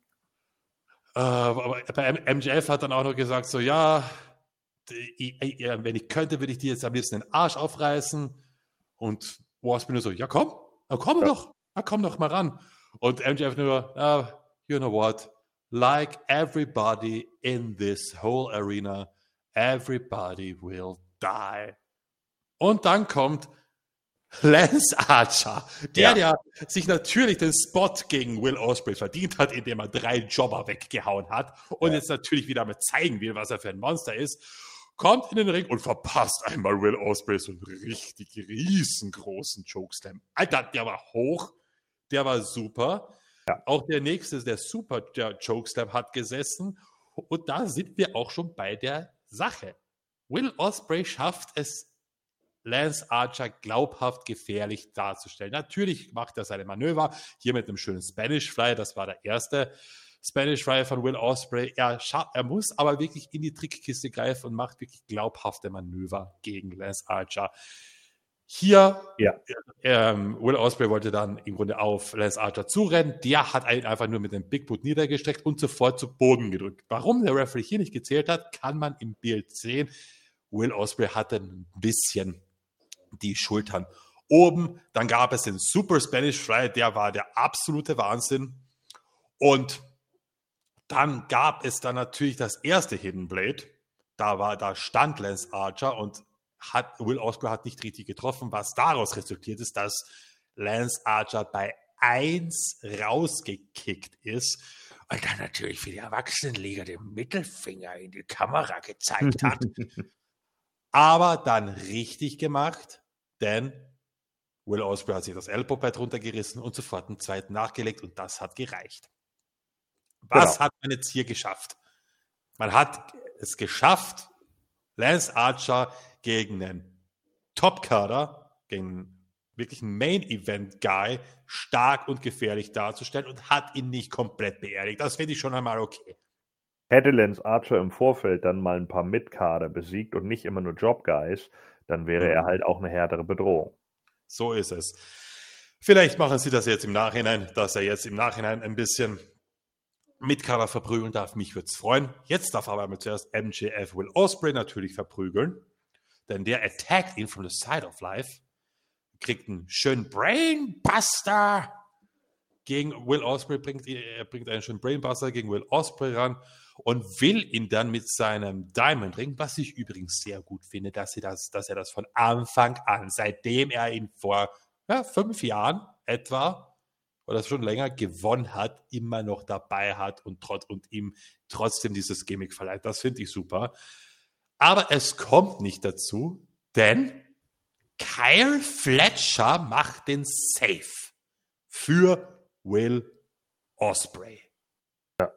äh, aber bei M J F hat dann auch noch gesagt, so, ja, die, die, wenn ich könnte, würde ich dir jetzt am liebsten den Arsch aufreißen. Und Ospreay nur so, ja komm, ja, komm ja. doch, ja, komm doch mal ran. Und M J F nur, uh, you know what? Like everybody in this whole arena, everybody will die. Und dann kommt Lance Archer, der, ja. der sich natürlich den Spot gegen Will Ospreay verdient hat, indem er drei Jobber weggehauen hat und ja. jetzt natürlich wieder mal zeigen will, was er für ein Monster ist, kommt in den Ring und verpasst einmal Will Ospreay so einen richtig riesengroßen Chokeslam. Alter, der war hoch, der war super. Ja. Auch der nächste, der Super der Chokeslam hat gesessen und da sind wir auch schon bei der Sache. Will Ospreay schafft es, Lance Archer glaubhaft gefährlich darzustellen. Natürlich macht er seine Manöver, hier mit einem schönen Spanish Fly, das war der erste Spanish Fly von Will Ospreay. Er, scha- er muss aber wirklich in die Trickkiste greifen und macht wirklich glaubhafte Manöver gegen Lance Archer. Hier, ja. ähm, Will Ospreay wollte dann im Grunde auf Lance Archer zurennen. Der hat ihn einfach nur mit dem Big Boot niedergestreckt und sofort zu Boden gedrückt. Warum der Referee hier nicht gezählt hat, kann man im Bild sehen. Will Ospreay hatte ein bisschen die Schultern oben. Dann gab es den Super Spanish Fly, der war der absolute Wahnsinn. Und dann gab es dann natürlich das erste Hidden Blade. Da war, da stand Lance Archer und hat, Will Ospreay hat nicht richtig getroffen, was daraus resultiert ist, dass Lance Archer bei eins rausgekickt ist und dann natürlich für die Erwachsenenliga den Mittelfinger in die Kamera gezeigt hat. Aber dann richtig gemacht, denn Will Ospreay hat sich das Elbowpad runtergerissen und sofort einen zweiten nachgelegt und das hat gereicht. Was genau. hat man jetzt hier geschafft? Man hat es geschafft, Lance Archer gegen einen Top-Kader, gegen wirklich einen Main-Event-Guy stark und gefährlich darzustellen und hat ihn nicht komplett beerdigt. Das finde ich schon einmal okay. Hätte Lance Archer im Vorfeld dann mal ein paar Mid-Kader besiegt und nicht immer nur Job-Guys, dann wäre mhm. er halt auch eine härtere Bedrohung. So ist es. Vielleicht machen sie das jetzt im Nachhinein, dass er jetzt im Nachhinein ein bisschen Mid-Kader verprügeln darf. Mich würde es freuen. Jetzt darf aber zuerst M J F Will Ospreay natürlich verprügeln, denn der attackt ihn from the side of life, kriegt einen schönen Brainbuster gegen Will Ospreay, bringt, er bringt einen schönen Brainbuster gegen Will Ospreay ran und will ihn dann mit seinem Diamond Ring, was ich übrigens sehr gut finde, dass, sie das, dass er das von Anfang an, seitdem er ihn vor ja, fünf Jahren etwa oder schon länger gewonnen hat, immer noch dabei hat und, trot, und ihm trotzdem dieses Gimmick verleiht. Das finde ich super. Aber es kommt nicht dazu, denn Kyle Fletcher macht den Save für Will Ospreay. Ja.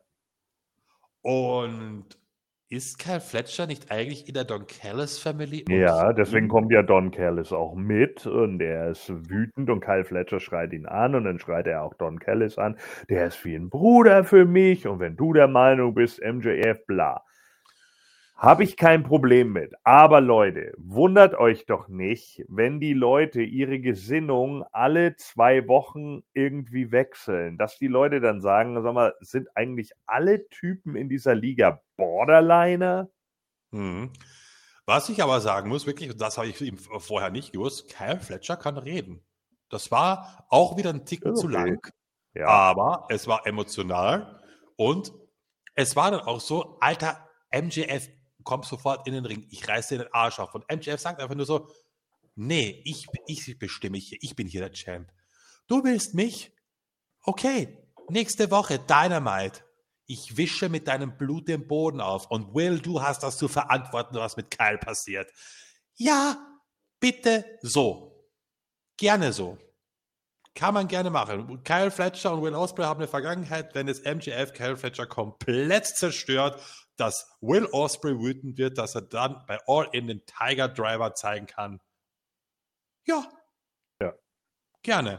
Und ist Kyle Fletcher nicht eigentlich in der Don Callis Family? Ja, deswegen kommt ja Don Callis auch mit und er ist wütend und Kyle Fletcher schreit ihn an und dann schreit er auch Don Callis an. Der ist wie ein Bruder für mich und wenn du der Meinung bist, M J F, bla. Habe ich kein Problem mit. Aber Leute, wundert euch doch nicht, wenn die Leute ihre Gesinnung alle zwei Wochen irgendwie wechseln. Dass die Leute dann sagen, sag mal, sind eigentlich alle Typen in dieser Liga Borderliner? Mhm. Was ich aber sagen muss, wirklich, und das habe ich ihm vorher nicht gewusst, Kyle Fletcher kann reden. Das war auch wieder ein Ticken okay. zu lang. Ja. Aber es war emotional und es war dann auch so, Alter, M J F kommt sofort in den Ring, ich reiße dir den Arsch auf. Und M J F sagt einfach nur so, nee, ich, ich bestimme hier, ich bin hier der Champ. Du willst mich? Okay, nächste Woche Dynamite. Ich wische mit deinem Blut den Boden auf. Und Will, du hast das zu verantworten, was mit Kyle passiert. Ja, bitte so. Gerne so. Kann man gerne machen. Kyle Fletcher und Will Ospreay haben eine Vergangenheit, wenn es M J F Kyle Fletcher komplett zerstört, dass Will Ospreay wütend wird, dass er dann bei All In den Tiger Driver zeigen kann. Ja. Ja. Gerne.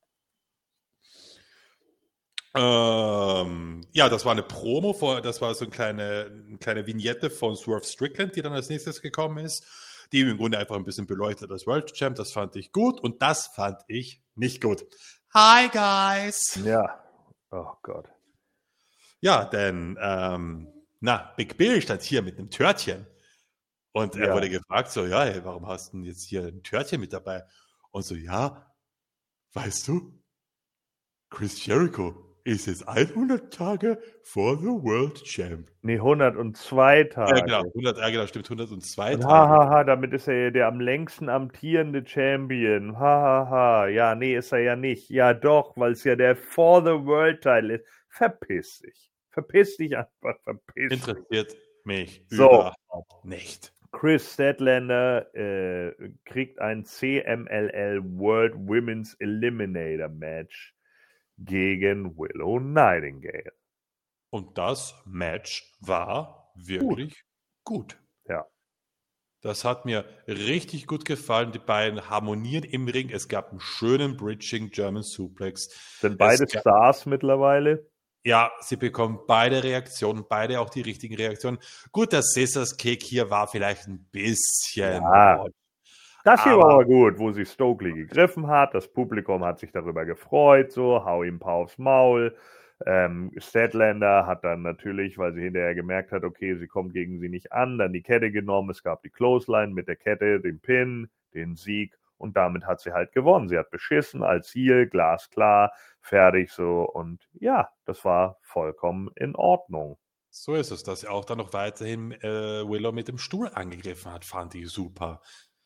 Ähm, ja, das war eine Promo, vor, das war so eine kleine, eine kleine Vignette von Swerve Strickland, die dann als nächstes gekommen ist, die im Grunde einfach ein bisschen beleuchtet als World Champ. Das fand ich gut und das fand ich nicht gut. Hi, guys! Ja. Oh Gott. Ja, denn ähm, na, Big Bill stand hier mit einem Törtchen und er ja. wurde gefragt, so, ja, hey, warum hast du denn jetzt hier ein Törtchen mit dabei? Und so, ja, weißt du, Chris Jericho ist jetzt hundert Tage vor the World Champ. Nee, hundertzwei Tage. Ja, genau, hundert, ja, genau, stimmt, hundertzwei Und Tage. hahaha, ha, ha, damit ist er ja der am längsten amtierende Champion. Hahaha, ha, ha. Ja, nee, ist er ja nicht. Ja doch, weil es ja der For the World-Teil ist. Verpiss dich. Verpiss dich einfach, verpiss dich. Interessiert mich So. überhaupt nicht. Chris Statlander äh, kriegt ein C M L L World Women's Eliminator Match gegen Willow Nightingale. Und das Match war wirklich gut. gut. Ja. Das hat mir richtig gut gefallen. Die beiden harmonieren im Ring. Es gab einen schönen Bridging German Suplex. Sind beide gab, Stars mittlerweile? Ja, sie bekommen beide Reaktionen, beide auch die richtigen Reaktionen. Gut, der Caesars Cake hier war vielleicht ein bisschen... Ja. Das hier aber, war aber gut, wo sie Stokely gegriffen hat. Das Publikum hat sich darüber gefreut, so, hau ihm ein paar aufs Maul. Ähm, Statlander hat dann natürlich, weil sie hinterher gemerkt hat, okay, sie kommt gegen sie nicht an, dann die Kette genommen. Es gab die Clothesline mit der Kette, den Pin, den Sieg und damit hat sie halt gewonnen. Sie hat beschissen als Heel, glasklar, fertig so und ja, das war vollkommen in Ordnung. So ist es, dass er auch dann noch weiterhin äh, Willow mit dem Stuhl angegriffen hat, fand ich super.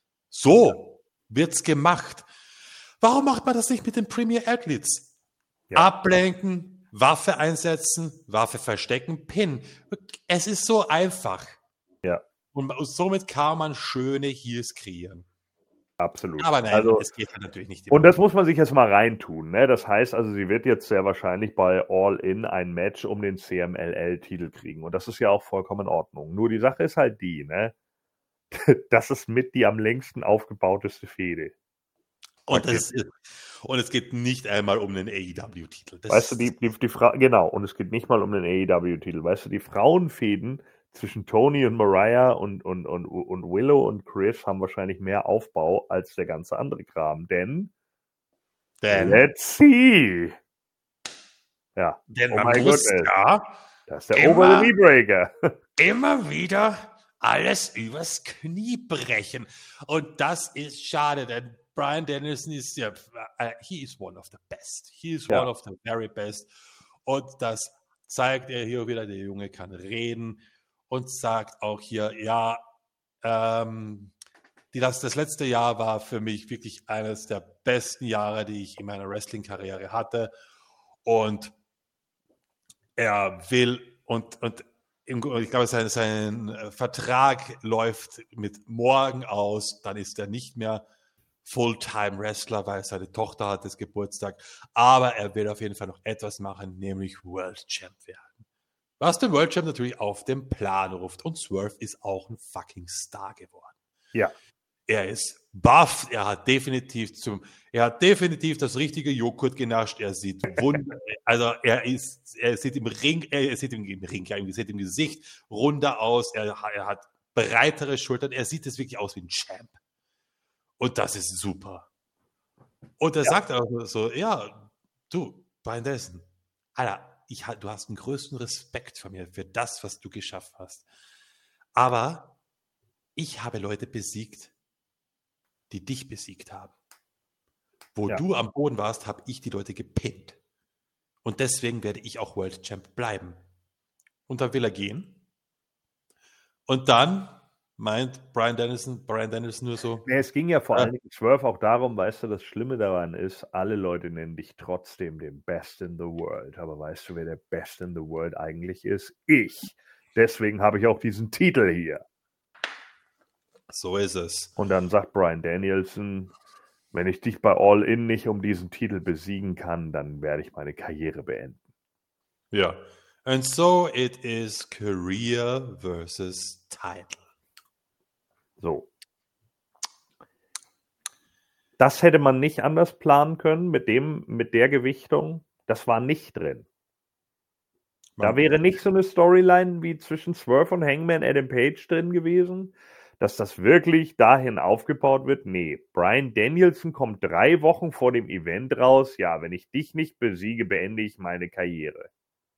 So wird's gemacht. Warum macht man das nicht mit den Premier Athletes? Ja. Ablenken, Waffe einsetzen, Waffe verstecken, Pin. Es ist so einfach. Ja. Und somit kann man schöne Heels kreieren. Absolut. Aber nein, also, es geht halt natürlich nicht. Und das muss man sich jetzt mal reintun. Ne? Das heißt also, sie wird jetzt sehr wahrscheinlich bei All In ein Match um den C M L L-Titel kriegen. Und das ist ja auch vollkommen in Ordnung. Nur die Sache ist halt die, ne? Das ist mit die am längsten aufgebauteste Fehde. Und, das ist, und es geht nicht einmal um den A E W-Titel. Weißt du, die, die, die Fra- genau, und es geht nicht mal um den A E W-Titel. Weißt du, die Frauenfäden zwischen Tony und Mariah und, und, und, und Willow und Chris haben wahrscheinlich mehr Aufbau als der ganze andere Kram. Denn, denn let's see. Ja, denn oh man mein muss Gott, ja das ist der Over-the-Knee-Breaker. Immer wieder alles übers Knie brechen. Und das ist schade, denn Bryan Danielson ist ja, uh, he is one of the best. He is ja. one of the very best. Und das zeigt er hier wieder, der Junge kann reden und sagt auch hier, ja, ähm, die, das, das letzte Jahr war für mich wirklich eines der besten Jahre, die ich in meiner Wrestling-Karriere hatte. Und er will und, und ich glaube, sein, sein Vertrag läuft mit morgen aus, dann ist er nicht mehr Fulltime-Wrestler, weil seine Tochter hat das Geburtstag, aber er will auf jeden Fall noch etwas machen, nämlich World Champ werden. Was den World Champ natürlich auf den Plan ruft und Swerve ist auch ein fucking Star geworden. Ja. Er ist buff, er hat definitiv zum, er hat definitiv das richtige Joghurt genascht, er sieht wunder, also er ist, er sieht im Ring, er sieht im, im Ring, ja, er sieht im Gesicht runder aus, er, er hat breitere Schultern, er sieht es wirklich aus wie ein Champ. Und das ist super. Und er ja. sagt auch so, ja, du, Bryan Danielson, Alter, ich, du hast den größten Respekt von mir für das, was du geschafft hast. Aber ich habe Leute besiegt, die dich besiegt haben. Wo ja. du am Boden warst, habe ich die Leute gepinnt. Und deswegen werde ich auch World Champ bleiben. Und dann will er gehen. Und dann meint Bryan Danielson, Bryan Danielson nur so. Ja, es ging ja vor äh, allen Dingen Swerve auch darum, weißt du, das Schlimme daran ist, alle Leute nennen dich trotzdem den Best in the World. Aber weißt du, wer der Best in the World eigentlich ist? Ich. Deswegen habe ich auch diesen Titel hier. So ist es. Und dann sagt Bryan Danielson, wenn ich dich bei All In nicht um diesen Titel besiegen kann, dann werde ich meine Karriere beenden. Ja. And so it is career versus title. So. Das hätte man nicht anders planen können mit dem, mit der Gewichtung. Das war nicht drin. Da wäre nicht so eine Storyline wie zwischen Swerve und Hangman Adam Page drin gewesen, dass das wirklich dahin aufgebaut wird. Nee, Bryan Danielson kommt drei Wochen vor dem Event raus. Ja, wenn ich dich nicht besiege, beende ich meine Karriere.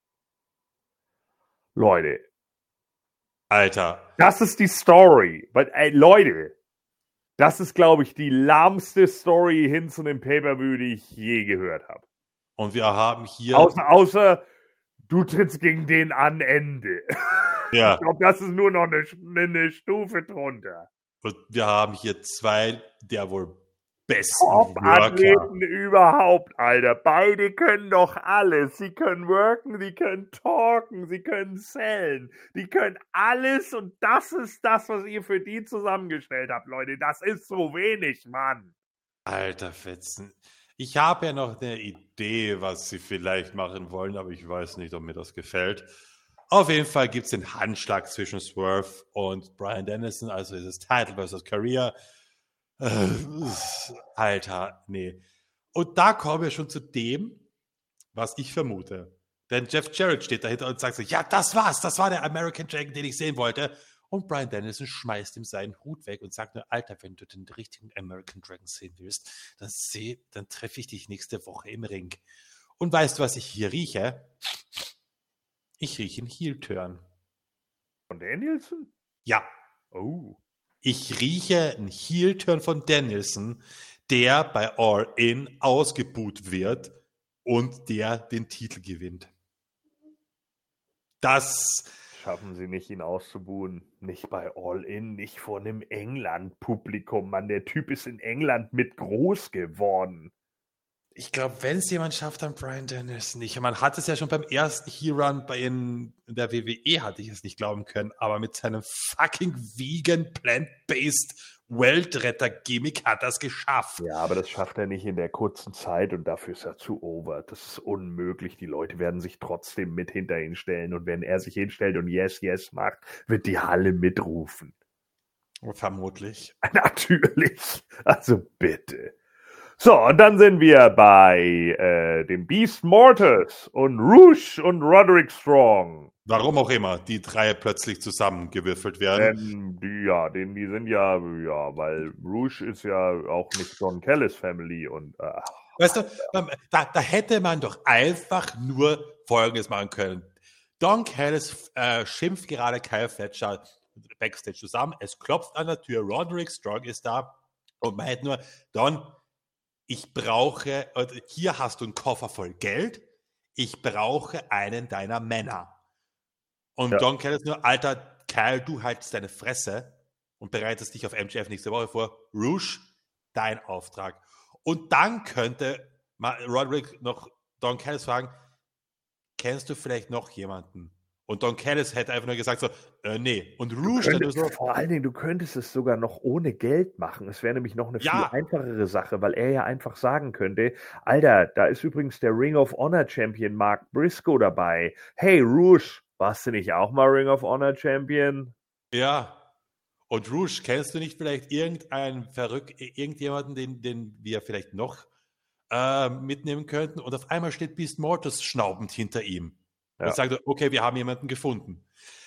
Leute. Alter. Das ist die Story. But, ey, Leute, das ist, glaube ich, die lahmste Story hin zu einem Pay-Per-View, die ich je gehört habe. Und wir haben hier... Außer, außer du trittst gegen den an Ende. Ja. Ich glaube, das ist nur noch eine, eine Stufe drunter. Und wir haben hier zwei der wohl besten Top-Athleten überhaupt, Alter. Beide können doch alles. Sie können worken, sie können talken, sie können sellen. Die können alles und das ist das, was ihr für die zusammengestellt habt, Leute. Das ist so wenig, Mann. Alter Fetzen. Ich habe ja noch eine Idee, was sie vielleicht machen wollen, aber ich weiß nicht, ob mir das gefällt. Auf jeden Fall gibt es den Handschlag zwischen Swerve und Bryan Danielson, also ist es Title versus Career. Äh, Alter, nee. Und da kommen wir schon zu dem, was ich vermute. Denn Jeff Jarrett steht dahinter und sagt so, ja, das war's, das war der American Dragon, den ich sehen wollte. Und Bryan Danielson schmeißt ihm seinen Hut weg und sagt nur, Alter, wenn du den richtigen American Dragon sehen willst, dann, seh, dann treffe ich dich nächste Woche im Ring. Und weißt du, was ich hier rieche? Ich rieche einen Heel-Turn. Von Danielson? Ja. Oh. Ich rieche einen Heel-Turn von Danielson, der bei All In ausgebuht wird und der den Titel gewinnt. Das schaffen sie nicht, ihn auszubuhen. Nicht bei All In, nicht vor einem England-Publikum. Mann, der Typ ist in England mit groß geworden. Ich glaube, wenn es jemand schafft, dann Bryan Danielson nicht. Man hat es ja schon beim ersten Heel-Run bei in, in der W W E, hatte ich es nicht glauben können, aber mit seinem fucking vegan, plant-based Weltretter-Gimmick hat er es geschafft. Ja, aber das schafft er nicht in der kurzen Zeit und dafür ist er zu over. Das ist unmöglich. Die Leute werden sich trotzdem mit hinter ihn stellen und wenn er sich hinstellt und Yes, Yes macht, wird die Halle mitrufen. Vermutlich. Natürlich. Also bitte. So, und dann sind wir bei äh, dem Beast Mortis und Rouge und Roderick Strong. Warum auch immer, die drei plötzlich zusammengewürfelt werden. Ähm, die, ja, den, die sind ja, ja, weil Rouge ist ja auch nicht Don Callis Family und äh, weißt du, da, da hätte man doch einfach nur Folgendes machen können. Don Callis äh, schimpft gerade Kyle Fletcher Backstage zusammen, es klopft an der Tür, Roderick Strong ist da und meint nur, Don, ich brauche, hier hast du einen Koffer voll Geld, ich brauche einen deiner Männer. Und ja. Don Callis nur, Alter, Kyle, du haltest deine Fresse und bereitest dich auf M J F nächste Woche vor. Rouge, dein Auftrag. Und dann könnte Roderick noch Don Callis fragen, kennst du vielleicht noch jemanden? Und Don Callis hätte einfach nur gesagt so, äh, nee. Und Rouge dann so, vor allen Dingen, du könntest es sogar noch ohne Geld machen. Es wäre nämlich noch eine ja. viel einfachere Sache, weil er ja einfach sagen könnte, Alter, da ist übrigens der Ring of Honor Champion Mark Briscoe dabei. Hey Rouge, warst du nicht auch mal Ring of Honor Champion? Ja. Und Rouge, kennst du nicht vielleicht irgendeinen Verrück, irgendjemanden, den, den wir vielleicht noch äh, mitnehmen könnten? Und auf einmal steht Beast Mortis schnaubend hinter ihm. Ja. Und sagt, okay, wir haben jemanden gefunden.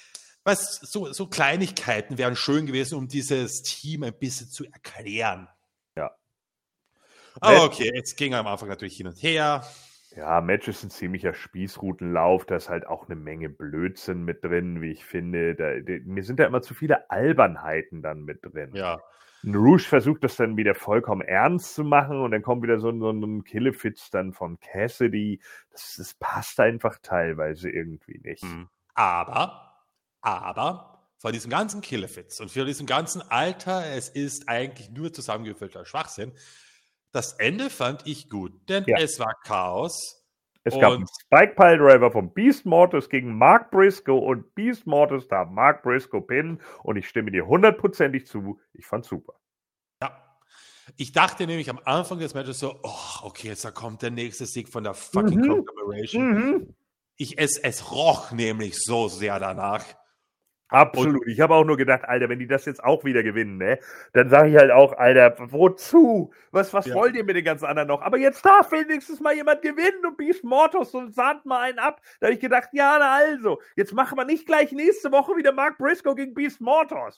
Was, so, so Kleinigkeiten wären schön gewesen, um dieses Team ein bisschen zu erklären. Ja. Aber okay, jetzt ging er am Anfang natürlich hin und her. Ja, Match ist ein ziemlicher Spießrutenlauf, da ist halt auch eine Menge Blödsinn mit drin, wie ich finde. Da, da, mir sind da immer zu viele Albernheiten dann mit drin. Ja. Und Rouge versucht das dann wieder vollkommen ernst zu machen und dann kommt wieder so, so ein Killefitz dann von Cassidy. Das, das passt einfach teilweise irgendwie nicht. Aber, aber, von diesem ganzen Killefitz und für diesem ganzen Alter, es ist eigentlich nur zusammengefüllter Schwachsinn. Das Ende fand ich gut, denn ja. es war Chaos. Es gab einen Spike-Pile-Driver von Beast Mortis gegen Mark Briscoe und Beast Mortis darf Mark Briscoe pinnen und ich stimme dir hundertprozentig zu. Ich fand's super. Ja. Ich dachte nämlich am Anfang des Matches so, oh, okay, jetzt da kommt der nächste Sieg von der fucking mhm. Conglomeration. Mhm. Ich, es, es roch nämlich so sehr danach. Absolut. Und ich habe auch nur gedacht, Alter, wenn die das jetzt auch wieder gewinnen, ne, dann sage ich halt auch, Alter, wozu? Was, was ja. wollt ihr mit den ganzen anderen noch? Aber jetzt darf wenigstens mal jemand gewinnen und Beast Mortis und sahnt mal einen ab. Da habe ich gedacht, ja, na also, jetzt machen wir nicht gleich nächste Woche wieder Mark Briscoe gegen Beast Mortis.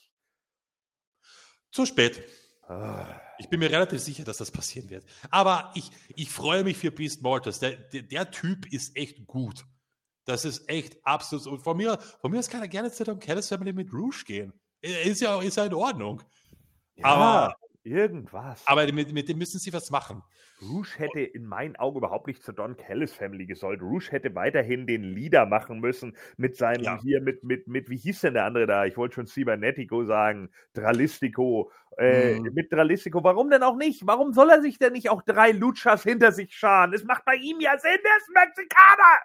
Zu spät. Ah. Ich bin mir relativ sicher, dass das passieren wird. Aber ich, ich freue mich für Beast Mortis. Der, der, der Typ ist echt gut. Das ist echt absolut. Und von mir, von mir aus kann er gerne zu Don Callis Family mit Rouge gehen. Ist ja, ist ja in Ordnung. Ja, aber, Irgendwas. Aber mit, mit dem müssen sie was machen. Rouge hätte in meinen Augen überhaupt nicht zur Don Callis Family gesollt. Rouge hätte weiterhin den Leader machen müssen mit seinem Ja. hier, mit, mit, mit, wie hieß denn der andere da? Ich wollte schon Cybernetico sagen, Dralistico. Äh, Mhm. Mit Dralistico. Warum denn auch nicht? Warum soll er sich denn nicht auch drei Luchas hinter sich scharen? Es macht bei ihm ja Sinn, der ist Mexikaner!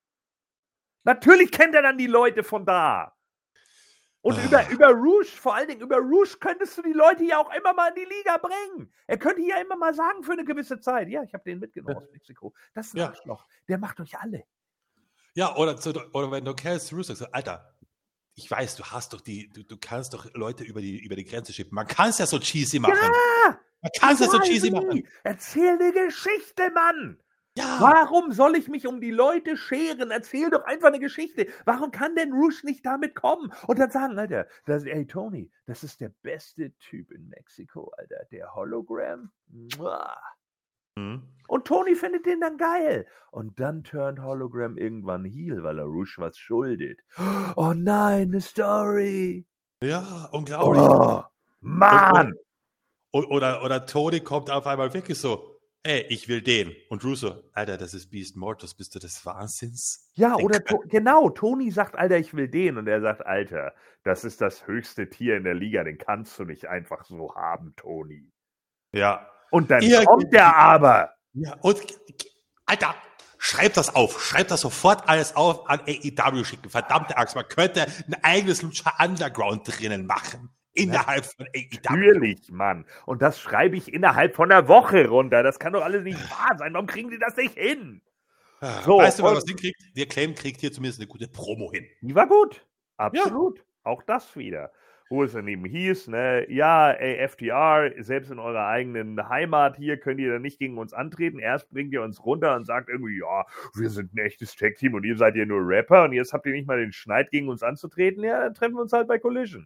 Natürlich kennt er dann die Leute von da. Und Ah. über, über Rouge, vor allen Dingen über Rouge, könntest du die Leute ja auch immer mal in die Liga bringen. Er könnte ja immer mal sagen für eine gewisse Zeit, ja, ich habe den mitgenommen aus Mexiko. Das ist ein Ja. Arschloch. Der macht euch alle. Ja, oder, zu, oder wenn du Callis Russo sagst, Alter, ich weiß, du hast doch die, du, du kannst doch Leute über die, über die Grenze schippen. Man kann es ja so cheesy machen. Ja! Man kann es ja so Egal cheesy wie. machen. Erzähl eine Geschichte, Mann! Ja. Warum soll ich mich um die Leute scheren? Erzähl doch einfach eine Geschichte. Warum kann denn Rouge nicht damit kommen und dann sagen, Alter, das, ey Tony, das ist der beste Typ in Mexiko, Alter. Der Hologram. Muah. Mhm. Und Tony findet den dann geil. Und dann turnt Hologram irgendwann heel, weil er Rouge was schuldet. Oh nein, eine Story. Ja, unglaublich. Oh, Mann. Oder, oder, oder Tony kommt auf einmal wirklich so, ey, ich will den. Und Russo, Alter, das ist Beast Mortis, bist du des Wahnsinns? Ja, Den oder können- to genau, Tony sagt, Alter, ich will den. Und er sagt, Alter, das ist das höchste Tier in der Liga, den kannst du nicht einfach so haben, Tony. Ja. Und dann Ihr- kommt der aber. Ja, und Alter, schreib das auf. Schreib das sofort alles auf an A E W schicken. Verdammte Axt, man könnte ein eigenes Lucha Underground drinnen machen. Innerhalb von A E W. Natürlich, Mann. Und das schreibe ich innerhalb von einer Woche runter. Das kann doch alles nicht wahr sein. Warum kriegen die das nicht hin? So, weißt du, wer und- was hinkriegt? Der Claim kriegt hier zumindest eine gute Promo hin. Die war gut. Absolut. Auch das wieder. Wo es dann eben hieß, ne, ja, ey, F T R, selbst in eurer eigenen Heimat hier könnt ihr dann nicht gegen uns antreten. Erst bringt ihr uns runter und sagt irgendwie, ja, wir sind ein echtes Tag-Team und ihr seid ja nur Rapper und jetzt habt ihr nicht mal den Schneid, gegen uns anzutreten. Ja, dann treffen wir uns halt bei Collision.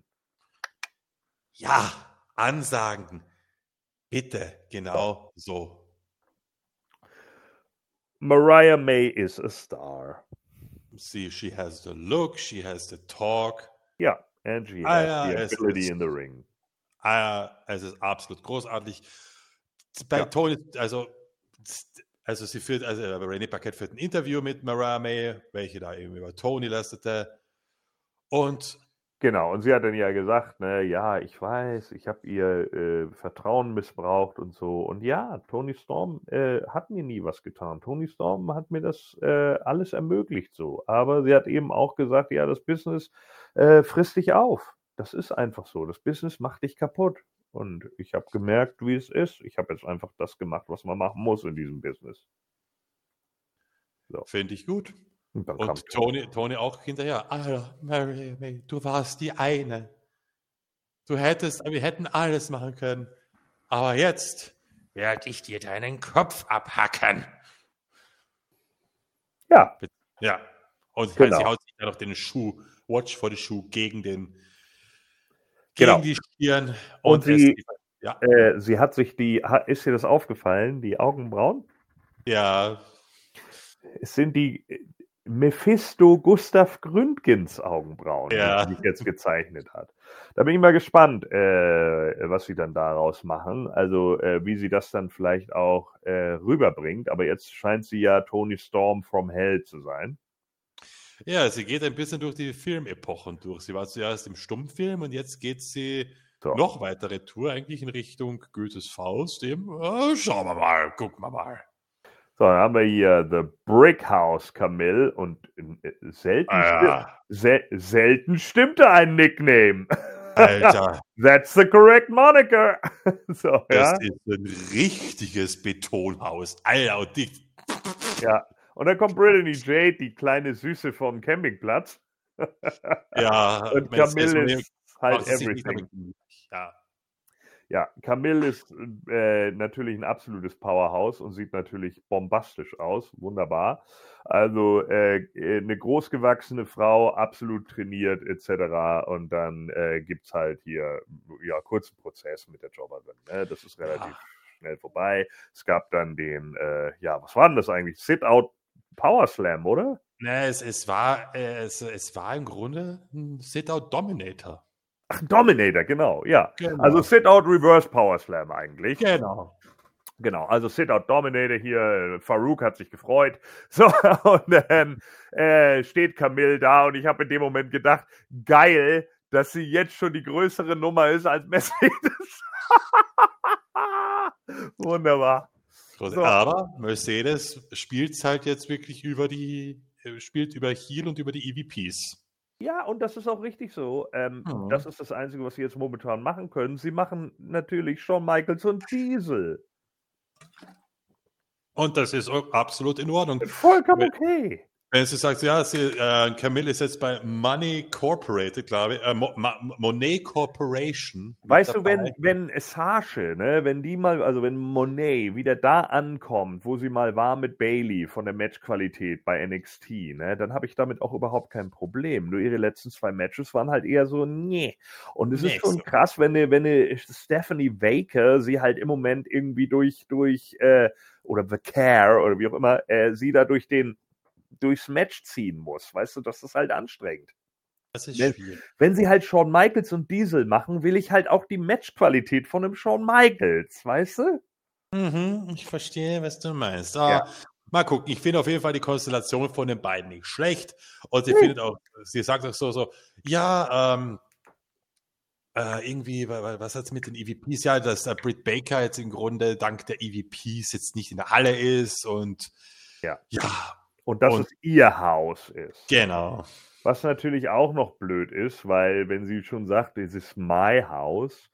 Ja, Ansagen. Bitte, genau so. Mariah May is a star. See, she has the look, she has the talk. Ja, and she Ah, has ja, the es ability ist- in the ring. Ah, es ist absolut großartig. Bei Ja. Tony, also, also sie führt, also Renee Paquette führt ein Interview mit Mariah May, welche da eben über Tony lästerte. Und Genau, und sie hat dann ja gesagt, ne, ja, ich weiß, ich habe ihr äh, Vertrauen missbraucht und so. Und ja, Tony Storm äh, hat mir nie was getan. Tony Storm hat mir das äh, alles ermöglicht so. Aber sie hat eben auch gesagt, ja, das Business äh, frisst dich auf. Das ist einfach so. Das Business macht dich kaputt. Und ich habe gemerkt, wie es ist. Ich habe jetzt einfach das gemacht, was man machen muss in diesem Business. finde ich gut. Und dann kam Und Tony, Tony auch hinterher. Alter, Mary May, du warst die eine. Du hättest, wir hätten alles machen können. Aber jetzt werde ich dir deinen Kopf abhacken. Ja, Ja. Und Genau. sie haut sich dann noch den Schuh, Watch for the Schuh, gegen den, gegen Genau. die Stirn. Und es- sie- ja, äh, sie hat sich die, ha- ist dir das aufgefallen, die Augenbrauen? ja, Es sind die äh, Mephisto Gustav Gründgens Augenbrauen, Ja. die sie sich jetzt gezeichnet hat. Da bin ich mal gespannt, äh, was sie dann daraus machen. Also äh, wie sie das dann vielleicht auch äh, rüberbringt. Aber jetzt scheint sie ja Tony Storm from Hell zu sein. ja, sie geht ein bisschen durch die Filmepochen durch. Sie war zuerst im Stummfilm und jetzt geht sie So. noch weitere Tour, eigentlich in Richtung Goethes Faust. Eben, äh, schauen wir mal, gucken wir mal. So, dann haben wir hier The Brick House Camille und äh, selten, Ah, sti- sel selten stimmte ein Nickname. Alter, That's the correct moniker. So, das ja. ist ein richtiges Betonhaus. Alter, und die, Ja. Und dann kommt Brittany Jade, die kleine Süße vom Campingplatz. ja, Und wenn es- Camille wenn es- ist halt macht es sich nicht everything. damit- Ja, Ja, Camille ist äh, natürlich ein absolutes Powerhouse und sieht natürlich bombastisch aus. Wunderbar. Also äh, eine großgewachsene Frau, absolut trainiert et cetera. Und dann äh, gibt es halt hier ja kurzen Prozess mit der Jobberin. Ne? Das ist relativ Ja. schnell vorbei. Es gab dann den, äh, ja, was war denn das eigentlich? Sit-Out Power Slam, oder? Ne, es, es, war, äh, es, es war im Grunde ein Sit-Out-Dominator. Ach, Dominator, genau, ja. Genau. Also Sit-Out Reverse Power Slam eigentlich. Genau. Genau, also Sit-Out Dominator hier, Farouk hat sich gefreut. So, und dann äh, steht Camille da und ich habe in dem Moment gedacht, geil, dass sie jetzt schon die größere Nummer ist als Mercedes. Wunderbar. So. Aber Mercedes spielt halt jetzt wirklich über die, spielt über Heel und über die E V Ps. Ja, und das ist auch richtig so. Ähm, mhm. Das ist das Einzige, was sie jetzt momentan machen können. Sie machen natürlich Shawn Michaels und Diesel. Und das ist absolut in Ordnung. Vollkommen okay. Wenn sie sagt, ja, sie, äh, Camille ist jetzt bei Money Corporated, glaube ich, äh, Mo- Ma- Monet Corporation. Weißt du, wenn, wenn Sasha, ne, wenn die mal, also wenn Monet wieder da ankommt, wo sie mal war mit Bayley von der Matchqualität bei N X T, ne, dann habe ich damit auch überhaupt kein Problem. Nur ihre letzten zwei Matches waren halt eher so, nee. Und es nee, ist schon so krass, wenn eine, wenn eine Stephanie Baker sie halt im Moment irgendwie durch, durch, äh, oder The Care oder wie auch immer, äh, sie da durch den durchs Match ziehen muss. Weißt du, das ist halt anstrengend. Das ist wenn, schwierig. Wenn sie halt Shawn Michaels und Diesel machen, will ich halt auch die Matchqualität von einem Shawn Michaels, weißt du? Mhm, ich verstehe, was du meinst. Ah, ja. Mal gucken, ich finde auf jeden Fall die Konstellation von den beiden nicht schlecht. Und sie hm. findet auch, sie sagt auch so, so, ja, ähm, äh, irgendwie, was hat es mit den E V Ps? Ja, dass äh, Britt Baker jetzt im Grunde dank der E V Ps jetzt nicht in der Halle ist und ja. ja. Und dass und, es ihr Haus ist. Genau. Was natürlich auch noch blöd ist, weil wenn sie schon sagt, es ist my house,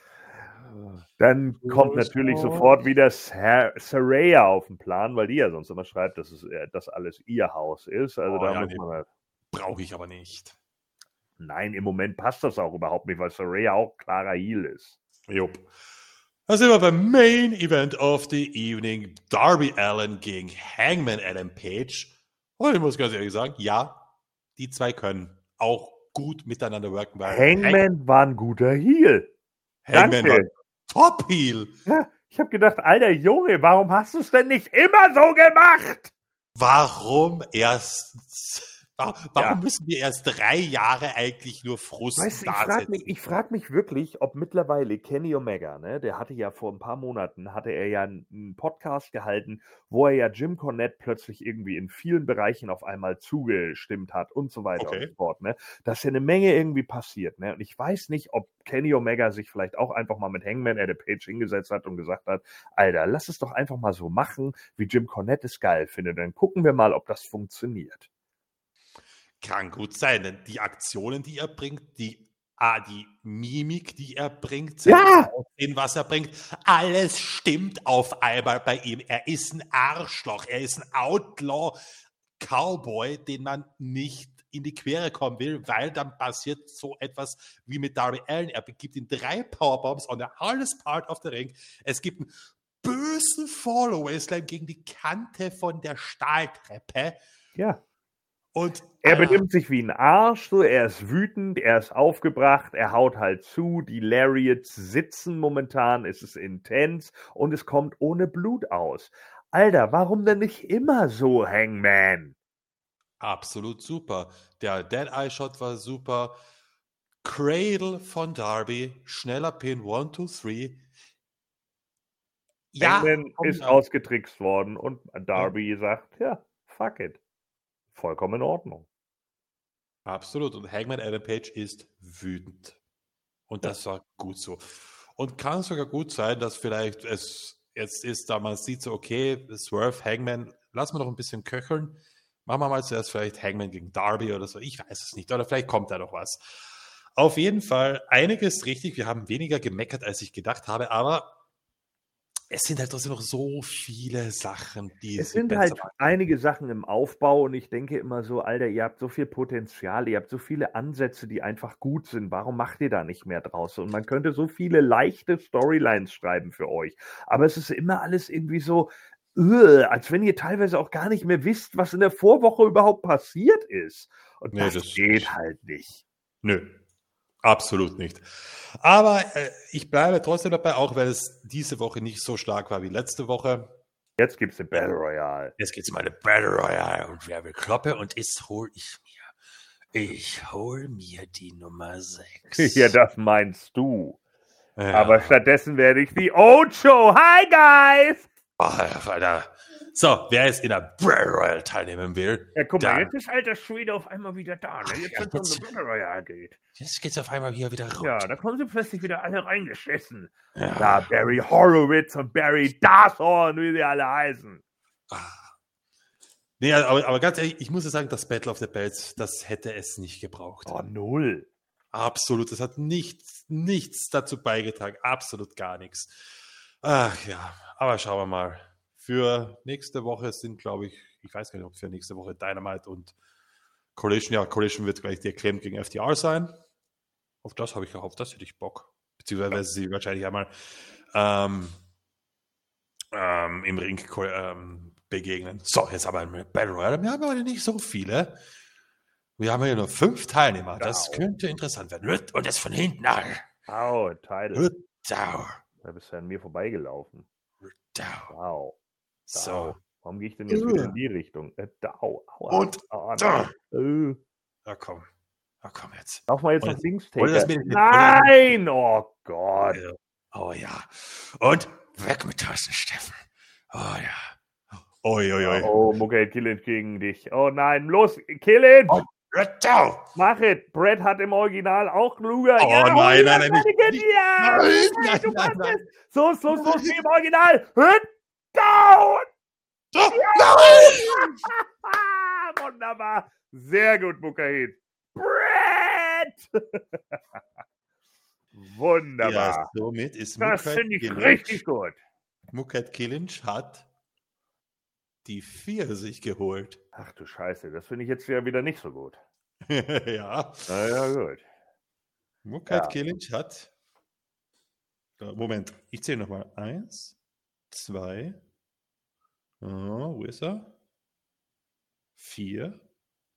dann kommt natürlich sofort wieder Sar- Saraya auf den Plan, weil die ja sonst immer schreibt, dass es dass alles ihr Haus ist. Also oh, da ja, muss man halt brauche ich aber nicht. Nein, im Moment passt das auch überhaupt nicht, weil Saraya auch klarer Heel ist. Jupp. Da sind wir beim Main Event of the Evening. Darby Allin gegen Hangman Adam Page. Und ich muss ganz ehrlich sagen, ja, die zwei können auch gut miteinander worken. Weil Hangman Hang- war ein guter Heel. Hangman Danke. war Top Heel. Ja, ich habe gedacht, alter Junge, warum hast du es denn nicht immer so gemacht? Warum erst... Warum ja. müssen wir erst drei Jahre eigentlich nur Frust weißt, ich frage mich, ich frag mich wirklich, ob mittlerweile Kenny Omega, ne, der hatte ja vor ein paar Monaten, hatte er ja einen Podcast gehalten, wo er ja Jim Cornette plötzlich irgendwie in vielen Bereichen auf einmal zugestimmt hat und so weiter okay. und so fort. Ne? Da ist ja eine Menge irgendwie passiert. Ne? Und ich weiß nicht, ob Kenny Omega sich vielleicht auch einfach mal mit Hangman Adam Page hingesetzt hat und gesagt hat, Alter, lass es doch einfach mal so machen, wie Jim Cornette es geil findet. Dann gucken wir mal, ob das funktioniert. Kann gut sein, denn die Aktionen, die er bringt, die, ah, die Mimik, die er bringt, ja. in was er bringt, alles stimmt auf einmal bei ihm. Er ist ein Arschloch, er ist ein Outlaw-Cowboy, den man nicht in die Quere kommen will, weil dann passiert so etwas wie mit Darby Allin. Er gibt ihm drei Powerbombs on the hardest part of the ring. Es gibt einen bösen Follow-Slam gegen die Kante von der Stahltreppe. Ja. Und er benimmt sich wie ein Arsch, so, er ist wütend, er ist aufgebracht, er haut halt zu, die Lariats sitzen momentan, es ist intens und es kommt ohne Blut aus. Alter, warum denn nicht immer so, Hangman? Absolut super. Der Dead-Eye-Shot war super. Cradle von Darby, schneller Pin, one, two, three. Ja, Hangman ist an. ausgetrickst worden und Darby ja. sagt, ja, fuck it. Vollkommen in Ordnung. Absolut. Und Hangman Adam Page ist wütend. Und das war gut so. Und kann sogar gut sein, dass vielleicht es jetzt ist, da man sieht so, okay, Swerve, Hangman, lassen wir noch ein bisschen köcheln. Machen wir mal zuerst vielleicht Hangman gegen Darby oder so. Ich weiß es nicht. Oder vielleicht kommt da noch was. Auf jeden Fall einiges richtig. Wir haben weniger gemeckert, als ich gedacht habe. Aber es sind halt trotzdem noch so viele Sachen, die es sind halt machen. einige Sachen im Aufbau und ich denke immer so, Alter, ihr habt so viel Potenzial, ihr habt so viele Ansätze, die einfach gut sind. Warum macht ihr da nicht mehr draus? Und man könnte so viele leichte Storylines schreiben für euch. Aber es ist immer alles irgendwie so, uh, als wenn ihr teilweise auch gar nicht mehr wisst, was in der Vorwoche überhaupt passiert ist. Und nee, das, das geht halt nicht. Nö. Absolut nicht. Aber äh, ich bleibe trotzdem dabei, auch wenn es diese Woche nicht so stark war wie letzte Woche. Jetzt gibt es eine Battle Royale. Jetzt gibt es mal eine Battle Royale und wer will Kloppe und ist hol ich mir. Ich hol mir die Nummer sechs. Ja, das meinst du. Ja. Aber stattdessen werde ich die Ocho. Hi, guys! Oh, Alter. So, wer jetzt in der Battle Royale teilnehmen will, Ja, guck mal, dann, jetzt ist alter Schwede auf einmal wieder da. Ne? Jetzt, ja, wenn es um jetzt- die Battle Royale geht. jetzt geht's auf einmal hier wieder rund. Ja, da kommen sie plötzlich wieder alle reingeschissen. Ja. Da Barry Horowitz und Barry Darthorn, wie sie alle heißen. Ah. Nee, aber, aber ganz ehrlich, ich muss ja sagen, das Battle of the Belts, das hätte es nicht gebraucht. Oh, null. Absolut, das hat nichts, nichts dazu beigetragen. Absolut gar nichts. Ach ja, aber schauen wir mal. Für nächste Woche sind, glaube ich, ich weiß gar nicht, ob für nächste Woche Dynamite und Collision, ja, Collision wird gleich die Acclaimed gegen F D R sein. Auf das habe ich auch, auf das hätte ich Bock. Beziehungsweise ja. sie wahrscheinlich einmal ähm, ähm, im Ring ähm, begegnen. So, jetzt aber ein Battle Royale. Wir haben heute nicht so viele. Wir haben ja nur fünf Teilnehmer. Das Au. könnte interessant werden. Und das von hinten an. Au, Title. Down. Da bist du an mir vorbeigelaufen. Down. Wow. So. Warum gehe ich denn jetzt wieder in die Richtung? Äh, da, au, au, Und au, da. Äh. Ja, komm. Ja, komm jetzt. Lauf mal jetzt Und- nach links, oder das Taker. mit- Nein! Oh Gott. Oh ja. Und weg mit Thorsten Steffen. Oh ja. Oi, oi, oi. Oh, Mucke Killen gegen dich. Oh nein, los, Killen! Oh. Down. Mach es! Brett hat im Original auch Luger. Oh, ja, nein, oh, nein, nein, ja, nicht- ja, nicht- ja, nein, ja, nein, du nein, machst nein. es! So, so, so, wie im Original! Hüt, down! Oh, nein! Wunderbar! Sehr gut, Mucke Brett! Wunderbar. Ja, somit ist das Mukat finde ich Kilinc- richtig gut. Mukat Kilinc hat die vier sich geholt. Ach du Scheiße, das finde ich jetzt ja wieder nicht so gut. ja. Na ja, gut. Mukat Ja. Kilinc hat. Äh, Moment, ich zähle nochmal. Eins, zwei. Oh, wo ist er? Vier.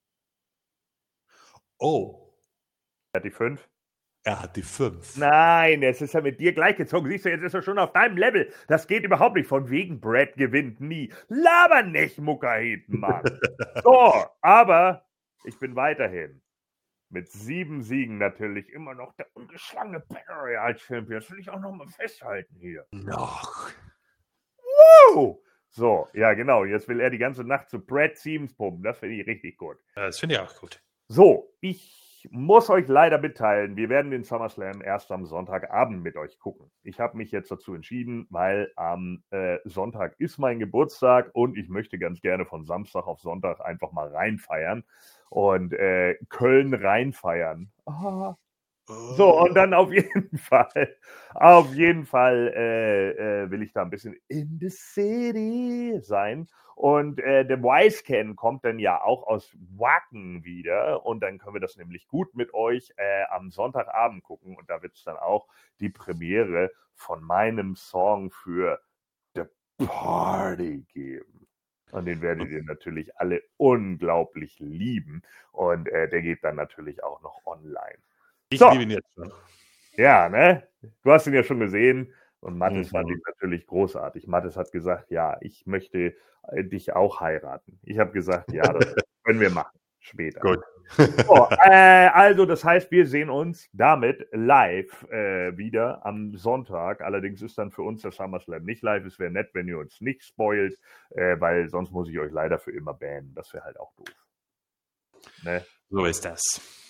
Oh, Er hat die fünf. er hat die fünf. Nein, es ist ja mit dir gleichgezogen. Siehst du, jetzt ist er schon auf deinem Level. Das geht überhaupt nicht. Von wegen Brad gewinnt nie. Laber nicht, Muckerhit, Mann. So, aber ich bin weiterhin mit sieben Siegen natürlich immer noch der ungeschlagene Battle Royale Champion. Das will ich auch noch mal festhalten hier. Noch. Oh! So, ja genau. Jetzt will er die ganze Nacht zu Brad Siemens pumpen. Das finde ich richtig gut. Das finde ich auch gut. So, ich muss euch leider mitteilen, wir werden den SummerSlam erst am Sonntagabend mit euch gucken. Ich habe mich jetzt dazu entschieden, weil am äh, Sonntag ist mein Geburtstag und ich möchte ganz gerne von Samstag auf Sonntag einfach mal reinfeiern und äh, Köln reinfeiern. Ah. So, und dann auf jeden Fall, auf jeden Fall äh, äh, will ich da ein bisschen in the city sein. Und äh, der Wisecan kommt dann ja auch aus Wacken wieder. Und dann können wir das nämlich gut mit euch äh, am Sonntagabend gucken. Und da wird es dann auch die Premiere von meinem Song für The Party geben. Und den werdet ihr natürlich alle unglaublich lieben. Und äh, der geht dann natürlich auch noch online. Ich So. liebe ihn jetzt schon. Ja, ne? Du hast ihn ja schon gesehen. Und Mathis Mhm. fand ihn natürlich großartig. Mathis hat gesagt, ja, ich möchte äh, dich auch heiraten. Ich habe gesagt, ja, das können wir machen. Später. Gut. So, äh, also, das heißt, wir sehen uns damit live äh, wieder am Sonntag. Allerdings ist dann für uns der SummerSlam nicht live. Es wäre nett, wenn ihr uns nicht spoilt, äh, weil sonst muss ich euch leider für immer bannen. Das wäre halt auch doof. Ne? So ist das.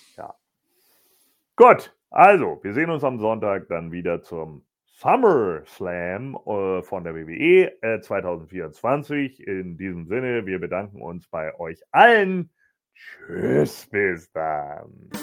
Gut, also, wir sehen uns am Sonntag dann wieder zum SummerSlam äh, von der W W E äh, zwanzig vierundzwanzig. In diesem Sinne, wir bedanken uns bei euch allen. Tschüss, bis dann.